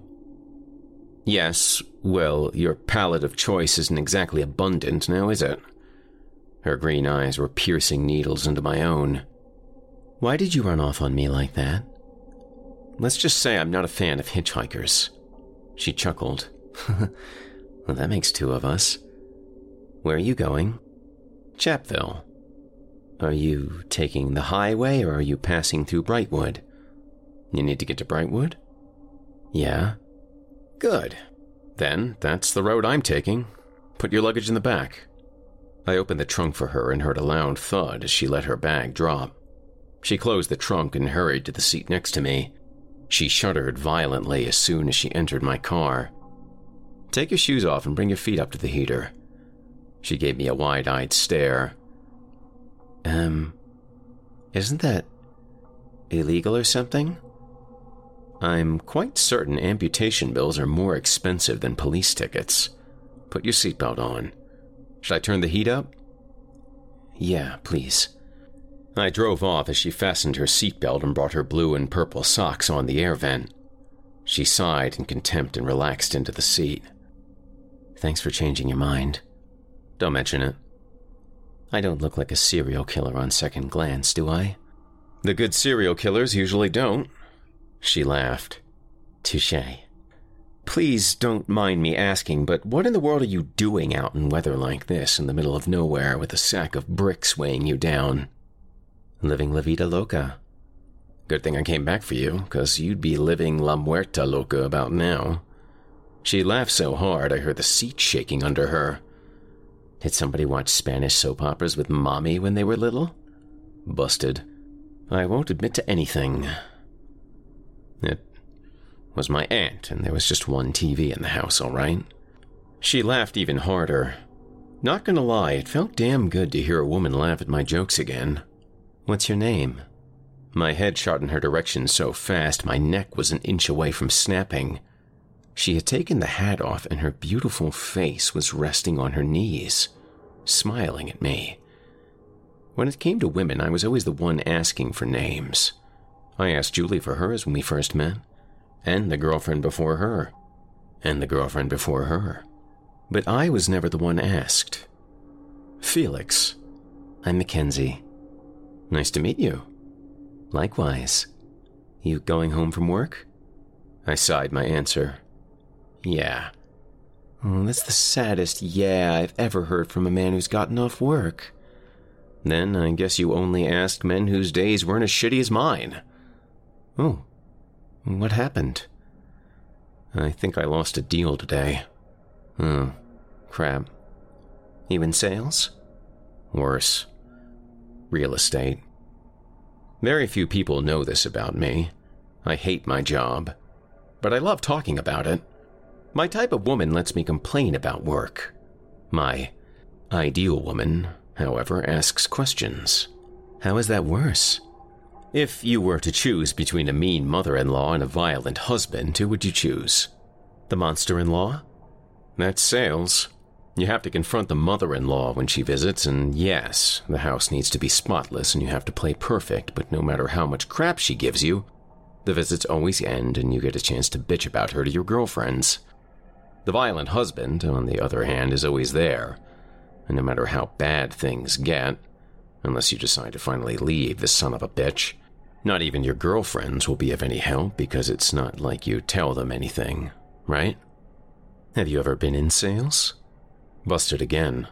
Yes, well, your palette of choice isn't exactly abundant now, is it? Her green eyes were piercing needles into my own. Why did you run off on me like that? Let's just say I'm not a fan of hitchhikers. She chuckled. Well, that makes two of us. Where are you going? Chapville. Are you taking the highway or are you passing through Brightwood? You need to get to Brightwood? Yeah. Good. Then that's the road I'm taking. Put your luggage in the back. I opened the trunk for her and heard a loud thud as she let her bag drop. She closed the trunk and hurried to the seat next to me. She shuddered violently as soon as she entered my car. Take your shoes off and bring your feet up to the heater. She gave me a wide-eyed stare. Um, isn't that illegal or something? I'm quite certain amputation bills are more expensive than police tickets. Put your seatbelt on. Should I turn the heat up? Yeah, please. I drove off as she fastened her seatbelt and brought her blue and purple socks on the air vent. She sighed in contempt and relaxed into the seat. Thanks for changing your mind. Don't mention it. I don't look like a serial killer on second glance, do I? The good serial killers usually don't. She laughed. Touché. Please don't mind me asking, but what in the world are you doing out in weather like this in the middle of nowhere with a sack of bricks weighing you down? Living la vida loca. Good thing I came back for you, because you'd be living la muerta loca about now. She laughed so hard I heard the seat shaking under her. Did somebody watch Spanish soap operas with Mommy when they were little? Busted. I won't admit to anything. It was my aunt, and there was just one T V in the house, all right? She laughed even harder. Not gonna lie, it felt damn good to hear a woman laugh at my jokes again. What's your name? My head shot in her direction so fast my neck was an inch away from snapping. She had taken the hat off and her beautiful face was resting on her knees, smiling at me. When it came to women, I was always the one asking for names. I asked Julie for hers when we first met, and the girlfriend before her, and the girlfriend before her. But I was never the one asked. Felix. I'm Mackenzie. Nice to meet you. Likewise. You going home from work? I sighed my answer. Yeah. Oh, that's the saddest yeah I've ever heard from a man who's gotten off work. Then I guess you only asked men whose days weren't as shitty as mine. Oh, what happened? I think I lost a deal today. Oh, crap. You in sales? Worse. Real estate. Very few people know this about me. I hate my job, but I love talking about it. My type of woman lets me complain about work. My ideal woman, however, asks questions. How is that worse? If you were to choose between a mean mother-in-law and a violent husband, who would you choose? The monster-in-law? That's sales. You have to confront the mother-in-law when she visits, and yes, the house needs to be spotless and you have to play perfect, but no matter how much crap she gives you, the visits always end and you get a chance to bitch about her to your girlfriends. The violent husband, on the other hand, is always there, and no matter how bad things get, unless you decide to finally leave the son of a bitch, not even your girlfriends will be of any help because it's not like you tell them anything, right? Have you ever been in sales? Busted again.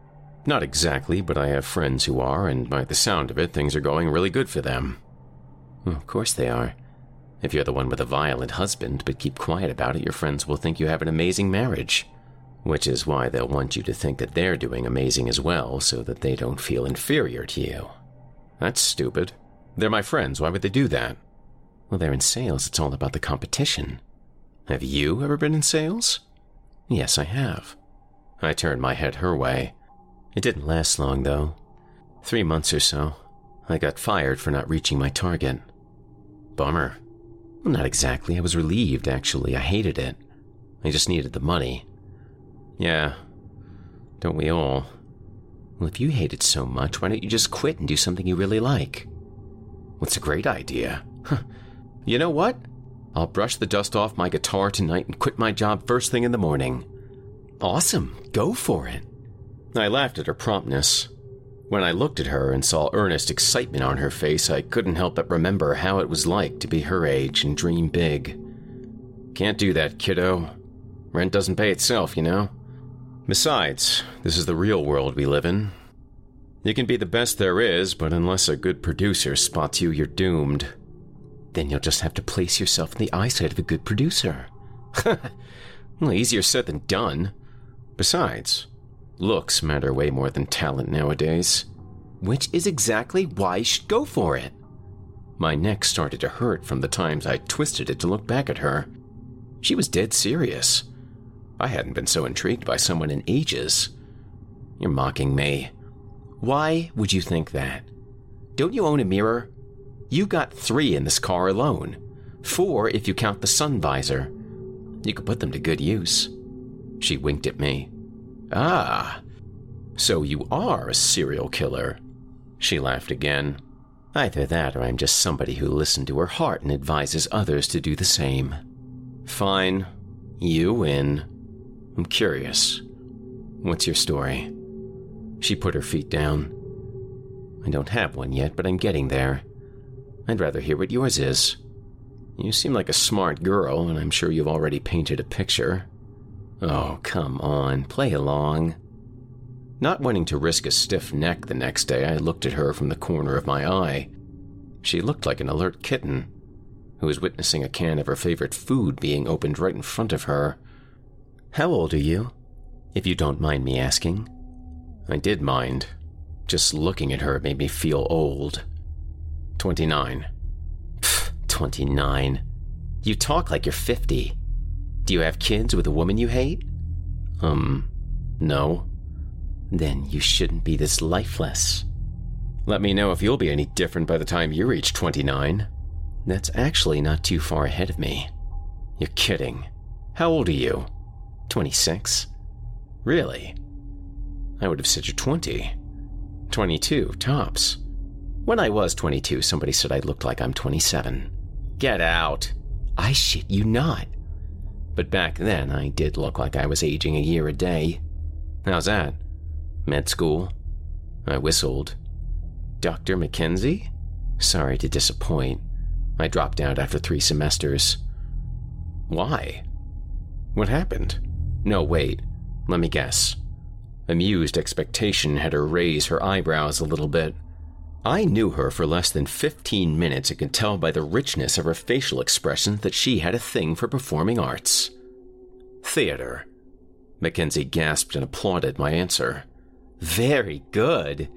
Not exactly, but I have friends who are, and by the sound of it, things are going really good for them. Well, of course they are. If you're the one with a violent husband, but keep quiet about it, your friends will think you have an amazing marriage. Which is why they'll want you to think that they're doing amazing as well, so that they don't feel inferior to you. That's stupid. They're my friends, why would they do that? Well, they're in sales, it's all about the competition. Have you ever been in sales? Yes, I have. I turned my head her way. It didn't last long, though. Three months or so. I got fired for not reaching my target. Bummer. Well, not exactly. I was relieved, actually. I hated it. I just needed the money. Yeah. Don't we all? Well, if you hate it so much, why don't you just quit and do something you really like? What's a great idea? Huh. You know what? I'll brush the dust off my guitar tonight and quit my job first thing in the morning. Awesome. Go for it. I laughed at her promptness. When I looked at her and saw earnest excitement on her face, I couldn't help but remember how it was like to be her age and dream big. Can't do that, kiddo. Rent doesn't pay itself, you know? Besides, this is the real world we live in. You can be the best there is, but unless a good producer spots you, you're doomed. Then you'll just have to place yourself in the eyesight of a good producer. Well, easier said than done. Besides, looks matter way more than talent nowadays. Which is exactly why you should go for it. My neck started to hurt from the times I twisted it to look back at her. She was dead serious. I hadn't been so intrigued by someone in ages. You're mocking me. Why would you think that? Don't you own a mirror? You got three in this car alone. Four if you count the sun visor. You could put them to good use. She winked at me. Ah, so you are a serial killer. She laughed again. Either that or I'm just somebody who listened to her heart and advises others to do the same. Fine. You win. I'm curious. What's your story? She put her feet down. I don't have one yet, but I'm getting there. I'd rather hear what yours is. You seem like a smart girl, and I'm sure you've already painted a picture. Oh, come on, play along. Not wanting to risk a stiff neck the next day, I looked at her from the corner of my eye. She looked like an alert kitten who was witnessing a can of her favorite food being opened right in front of her. How old are you, if you don't mind me asking? I did mind. Just looking at her made me feel old. Twenty-nine. Pfft, twenty-nine. You talk like you're fifty. Do you have kids with a woman you hate? Um, no. Then you shouldn't be this lifeless. Let me know if you'll be any different by the time you reach twenty-nine. That's actually not too far ahead of me. You're kidding. How old are you? twenty-six? Really? I would have said you're twenty. twenty-two, tops. When I was twenty-two, somebody said I looked like I'm twenty-seven. Get out. I shit you not. But back then, I did look like I was aging a year a day. How's that? Med school? I whistled. Doctor Mackenzie? Sorry to disappoint. I dropped out after three semesters. Why? What happened? No, wait. Let me guess. Amused expectation had her raise her eyebrows a little bit. I knew her for less than fifteen minutes and could tell by the richness of her facial expression that she had a thing for performing arts. Theater. Mackenzie gasped and applauded my answer. Very good.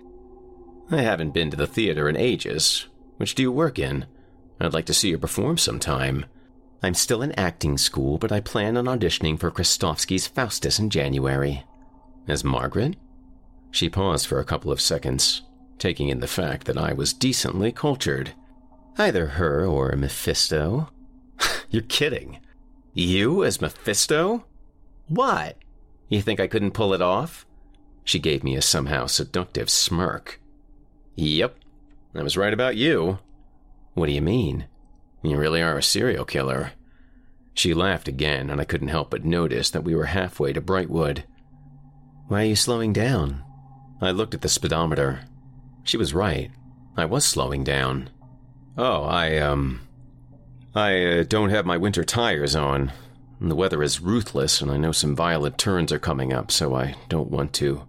I haven't been to the theater in ages. Which do you work in? I'd like to see you perform sometime. I'm still in acting school, but I plan on auditioning for Kristofsky's Faustus in January. As Margaret? She paused for a couple of seconds, taking in the fact that I was decently cultured. Either her or Mephisto. You're kidding. You as Mephisto? What? You think I couldn't pull it off? She gave me a somehow seductive smirk. Yep, I was right about you. What do you mean? You really are a serial killer. She laughed again, and I couldn't help but notice that we were halfway to Brightwood. Why are you slowing down? I looked at the speedometer. She was right. I was slowing down. Oh, I, um... I uh, don't have my winter tires on. The weather is ruthless, and I know some violent turns are coming up, so I don't want to.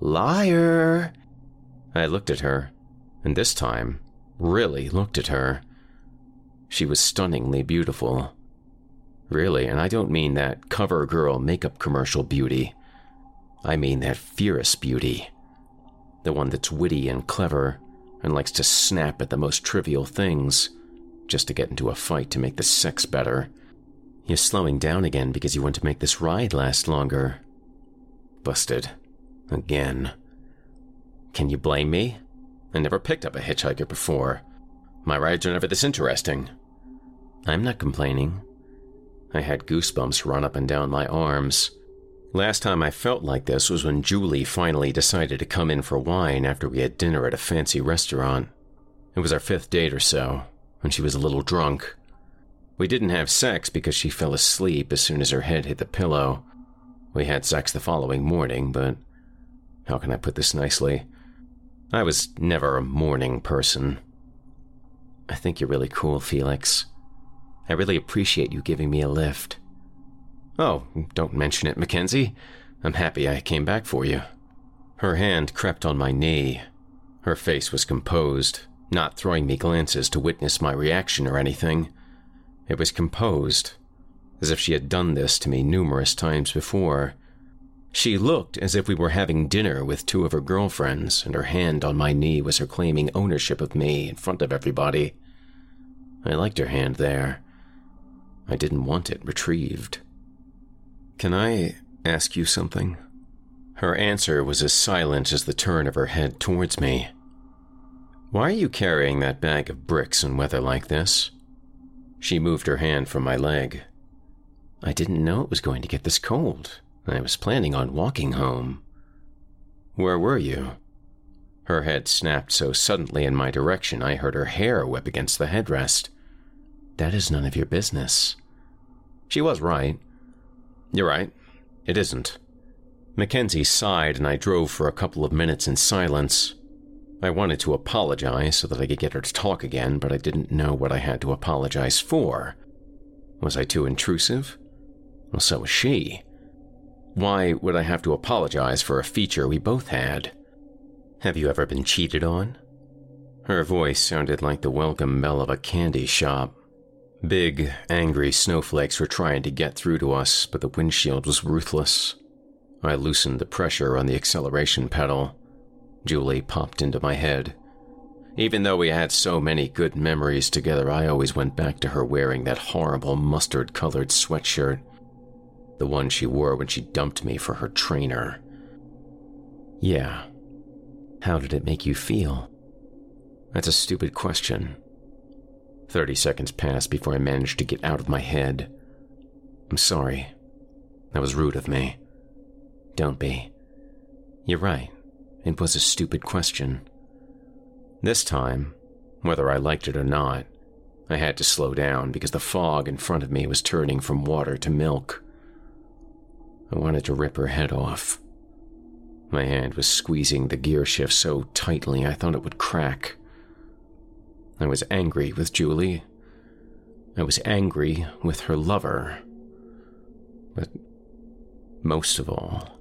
Liar! I looked at her, and this time, really looked at her. She was stunningly beautiful. Really, and I don't mean that cover girl makeup commercial beauty. I mean that fierce beauty. The one that's witty and clever, and likes to snap at the most trivial things, just to get into a fight to make the sex better. You're slowing down again because you want to make this ride last longer. Busted. Again. Can you blame me? I never picked up a hitchhiker before. My rides are never this interesting. I'm not complaining. I had goosebumps run up and down my arms. Last time I felt like this was when Julie finally decided to come in for wine after we had dinner at a fancy restaurant. It was our fifth date or so, and she was a little drunk. We didn't have sex because she fell asleep as soon as her head hit the pillow. We had sex the following morning, but how can I put this nicely? I was never a morning person. I think you're really cool, Felix. I really appreciate you giving me a lift. Oh, don't mention it, Mackenzie. I'm happy I came back for you. Her hand crept on my knee. Her face was composed, not throwing me glances to witness my reaction or anything. It was composed, as if she had done this to me numerous times before. She looked as if we were having dinner with two of her girlfriends, and her hand on my knee was her claiming ownership of me in front of everybody. I liked her hand there. I didn't want it retrieved. Can I ask you something? Her answer was as silent as the turn of her head towards me. Why are you carrying that bag of bricks in weather like this? She moved her hand from my leg. I didn't know it was going to get this cold. I was planning on walking home. Where were you? Her head snapped so suddenly in my direction I heard her hair whip against the headrest. That is none of your business. She was right. You're right. It isn't. Mackenzie sighed and I drove for a couple of minutes in silence. I wanted to apologize so that I could get her to talk again, but I didn't know what I had to apologize for. Was I too intrusive? Well, so was she. Why would I have to apologize for a feature we both had? Have you ever been cheated on? Her voice sounded like the welcome bell of a candy shop. Big, angry snowflakes were trying to get through to us, but the windshield was ruthless. I loosened the pressure on the acceleration pedal. Julie popped into my head. Even though we had so many good memories together, I always went back to her wearing that horrible mustard-colored sweatshirt. The one she wore when she dumped me for her trainer. Yeah. How did it make you feel? That's a stupid question. Thirty seconds passed before I managed to get out of my head. I'm sorry. That was rude of me. Don't be. You're right. It was a stupid question. This time, whether I liked it or not, I had to slow down because the fog in front of me was turning from water to milk. I wanted to rip her head off. My hand was squeezing the gear shift so tightly I thought it would crack. I was angry with Julie. I was angry with her lover. But most of all,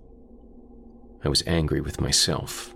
I was angry with myself.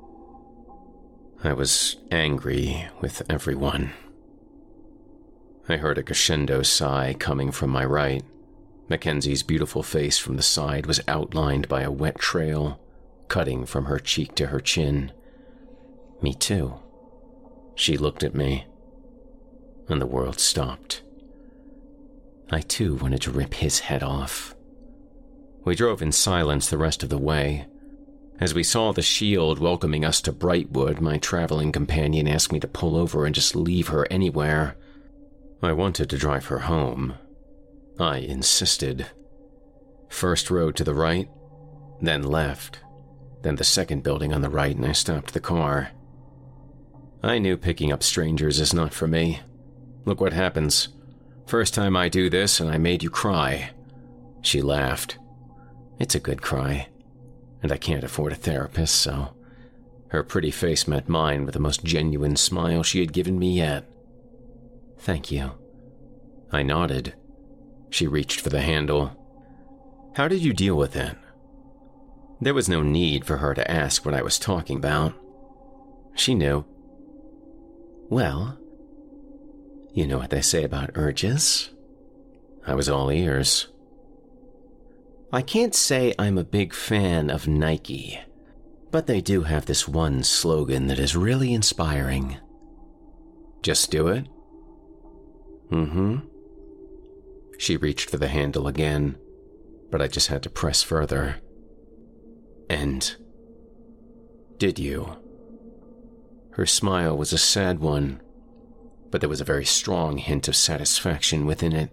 I was angry with everyone. I heard a crescendo sigh coming from my right. Mackenzie's beautiful face from the side was outlined by a wet trail, cutting from her cheek to her chin. Me too. She looked at me, and the world stopped. I too wanted to rip his head off. We drove in silence the rest of the way. As we saw the shield welcoming us to Brightwood, my traveling companion asked me to pull over and just leave her anywhere. I wanted to drive her home. I insisted. First road to the right, then left, then the second building on the right, and I stopped the car. I knew picking up strangers is not for me. Look what happens. First time I do this and I made you cry. She laughed. It's a good cry, and I can't afford a therapist, so... Her pretty face met mine with the most genuine smile she had given me yet. Thank you. I nodded. She reached for the handle. How did you deal with it? There was no need for her to ask what I was talking about. She knew. Well, you know what they say about urges? I was all ears. I can't say I'm a big fan of Nike, but they do have this one slogan that is really inspiring. Just do it? Mm-hmm. She reached for the handle again, but I just had to press further. And did you? Her smile was a sad one, but there was a very strong hint of satisfaction within it.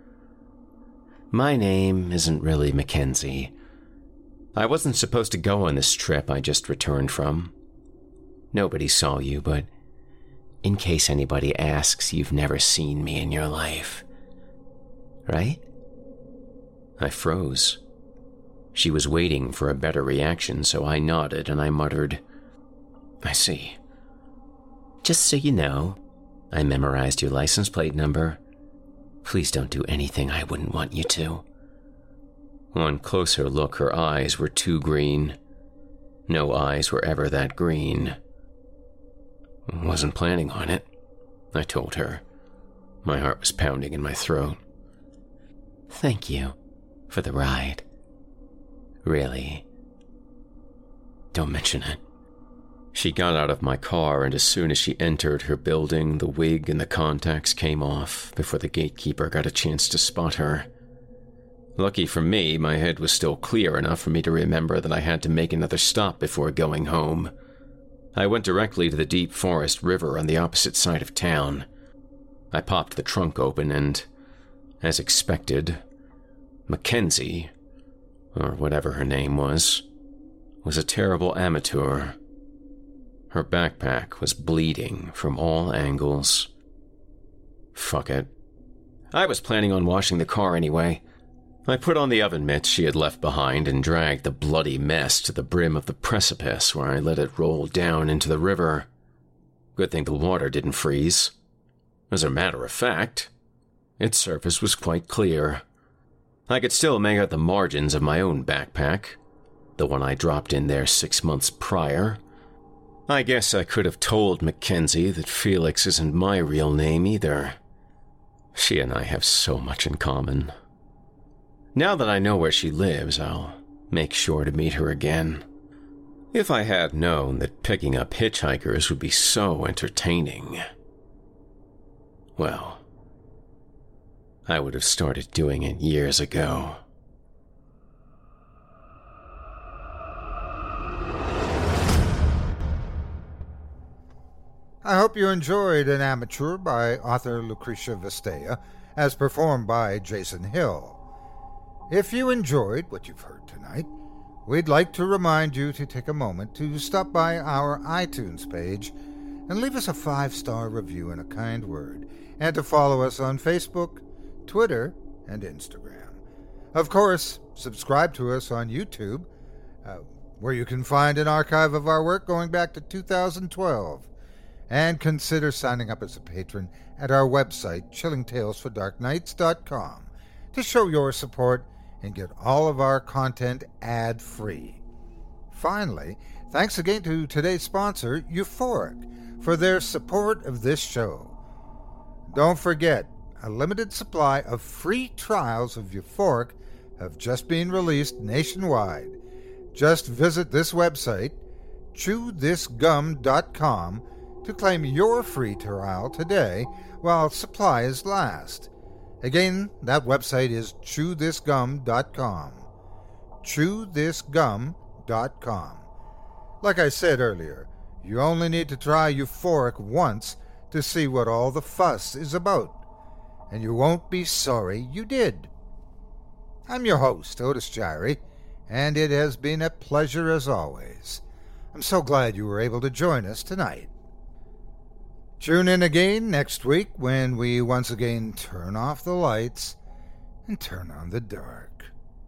My name isn't really Mackenzie. I wasn't supposed to go on this trip I just returned from. Nobody saw you, but in case anybody asks, you've never seen me in your life. Right? I froze. She was waiting for a better reaction, so I nodded and I muttered, I see. Just so you know, I memorized your license plate number. Please don't do anything I wouldn't want you to. On closer look, her eyes were too green. No eyes were ever that green. Wasn't planning on it, I told her. My heart was pounding in my throat. Thank you for the ride. Really. Don't mention it. She got out of my car, and as soon as she entered her building, the wig and the contacts came off before the gatekeeper got a chance to spot her. Lucky for me, my head was still clear enough for me to remember that I had to make another stop before going home. I went directly to the deep forest river on the opposite side of town. I popped the trunk open and, as expected, Mackenzie, or whatever her name was, was a terrible amateur. Her backpack was bleeding from all angles. Fuck it. I was planning on washing the car anyway. I put on the oven mitts she had left behind and dragged the bloody mess to the brim of the precipice, where I let it roll down into the river. Good thing the water didn't freeze. As a matter of fact, its surface was quite clear. I could still make out the margins of my own backpack, the one I dropped in there six months prior. I guess I could have told Mackenzie that Felix isn't my real name either. She and I have so much in common. Now that I know where she lives, I'll make sure to meet her again. If I had known that picking up hitchhikers would be so entertaining, well, I would have started doing it years ago. I hope you enjoyed An Amateur by author Lucretia Vistea, as performed by Jason Hill. If you enjoyed what you've heard tonight, we'd like to remind you to take a moment to stop by our iTunes page and leave us a five-star review and a kind word, and to follow us on Facebook, Twitter, and Instagram. Of course, subscribe to us on YouTube, uh, where you can find an archive of our work going back to two thousand twelve. And consider signing up as a patron at our website, chilling tales for dark nights dot com, to show your support and get all of our content ad-free. Finally, thanks again to today's sponsor, Euphoric, for their support of this show. Don't forget, a limited supply of free trials of Euphoric have just been released nationwide. Just visit this website, chew this gum dot com, to claim your free trial today while supplies last. Again, that website is chew this gum dot com. chew this gum dot com. Like I said earlier, you only need to try Euphoric once to see what all the fuss is about, and you won't be sorry you did. I'm your host, Otis Jiry, and it has been a pleasure as always. I'm so glad you were able to join us tonight. Tune in again next week when we once again turn off the lights and turn on the dark.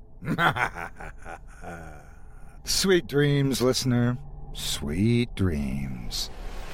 Sweet dreams, listener. Sweet dreams.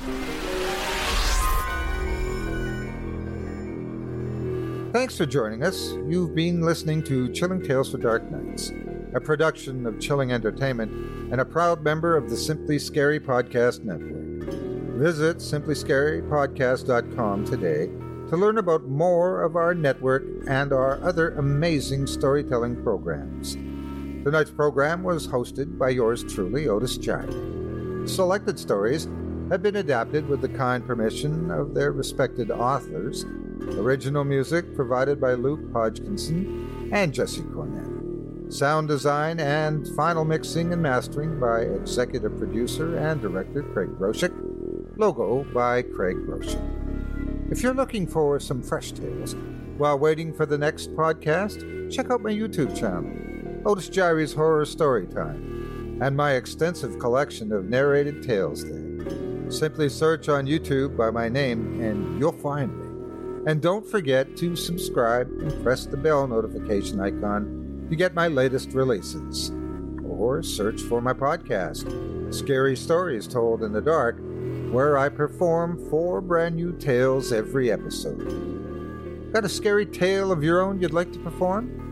Thanks for joining us. You've been listening to Chilling Tales for Dark Nights, a production of Chilling Entertainment and a proud member of the Simply Scary Podcast Network. Visit simply scary podcast dot com today to learn about more of our network and our other amazing storytelling programs. Tonight's program was hosted by yours truly, Otis Jiry. Selected stories have been adapted with the kind permission of their respected authors. Original music provided by Luke Hodgkinson and Jesse Cornett. Sound design and final mixing and mastering by executive producer and director Craig Groshek. Logo by Craig Groshek. If you're looking for some fresh tales while waiting for the next podcast, check out my YouTube channel, Otis Jiry's Horror Storytime, and my extensive collection of narrated tales there. Simply search on YouTube by my name and you'll find me. And don't forget to subscribe and press the bell notification icon to get my latest releases. Or search for my podcast, Scary Stories Told in the Dark, where I perform four brand new tales every episode. Got a scary tale of your own you'd like to perform?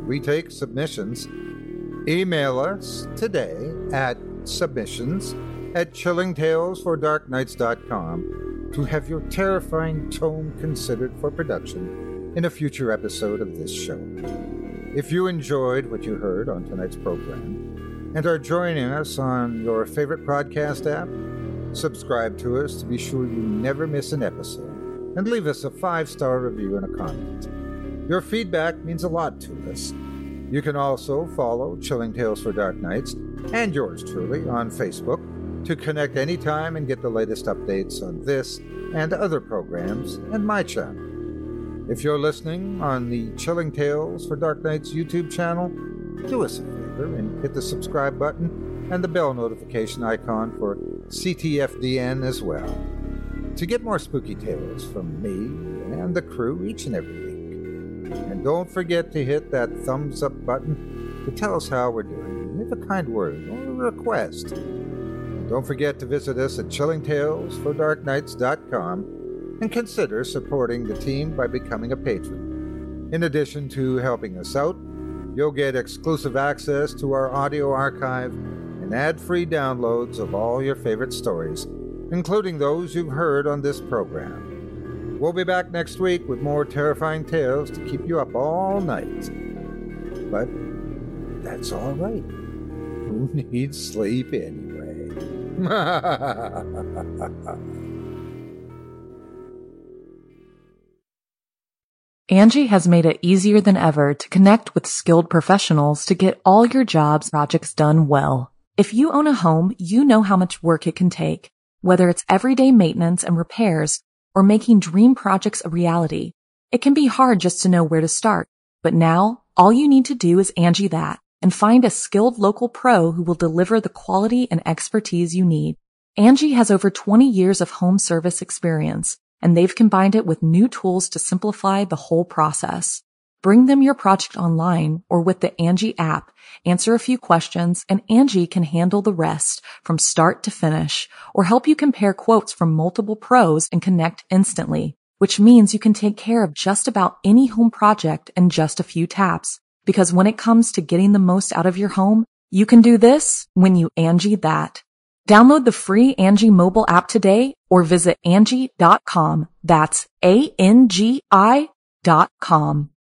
we take submissions. Email us today at submissions at chilling tales for dark nights dot com to have your terrifying tome considered for production in a future episode of this show. If you enjoyed what you heard on tonight's program and are joining us on your favorite podcast app, subscribe to us to be sure you never miss an episode, and leave us a five-star review and a comment. Your feedback means a lot to us. You can also follow Chilling Tales for Dark Nights and yours truly on Facebook to connect anytime and get the latest updates on this and other programs and my channel. If you're listening on the Chilling Tales for Dark Nights YouTube channel, do us a favor and hit the subscribe button and the bell notification icon for C T F D N as well, to get more spooky tales from me and the crew each and every week. And don't forget to hit that thumbs up button to tell us how we're doing. Leave a kind word or a request. And don't forget to visit us at chilling tales for dark nights dot com and consider supporting the team by becoming a patron. In addition to helping us out, you'll get exclusive access to our audio archive and ad-free downloads of all your favorite stories, including those you've heard on this program. We'll be back next week with more terrifying tales to keep you up all night. But that's all right. Who needs sleep anyway? Angie has made it easier than ever to connect with skilled professionals to get all your jobs projects done well. If you own a home, you know how much work it can take, whether it's everyday maintenance and repairs or making dream projects a reality. It can be hard just to know where to start, but now all you need to do is Angie that and find a skilled local pro who will deliver the quality and expertise you need. Angie has over twenty years of home service experience, and they've combined it with new tools to simplify the whole process. Bring them your project online or with the Angie app, answer a few questions, and Angie can handle the rest from start to finish, or help you compare quotes from multiple pros and connect instantly, which means you can take care of just about any home project in just a few taps. Because when it comes to getting the most out of your home, you can do this when you Angie that. Download the free Angie mobile app today or visit Angie dot com. That's A N G I dot com.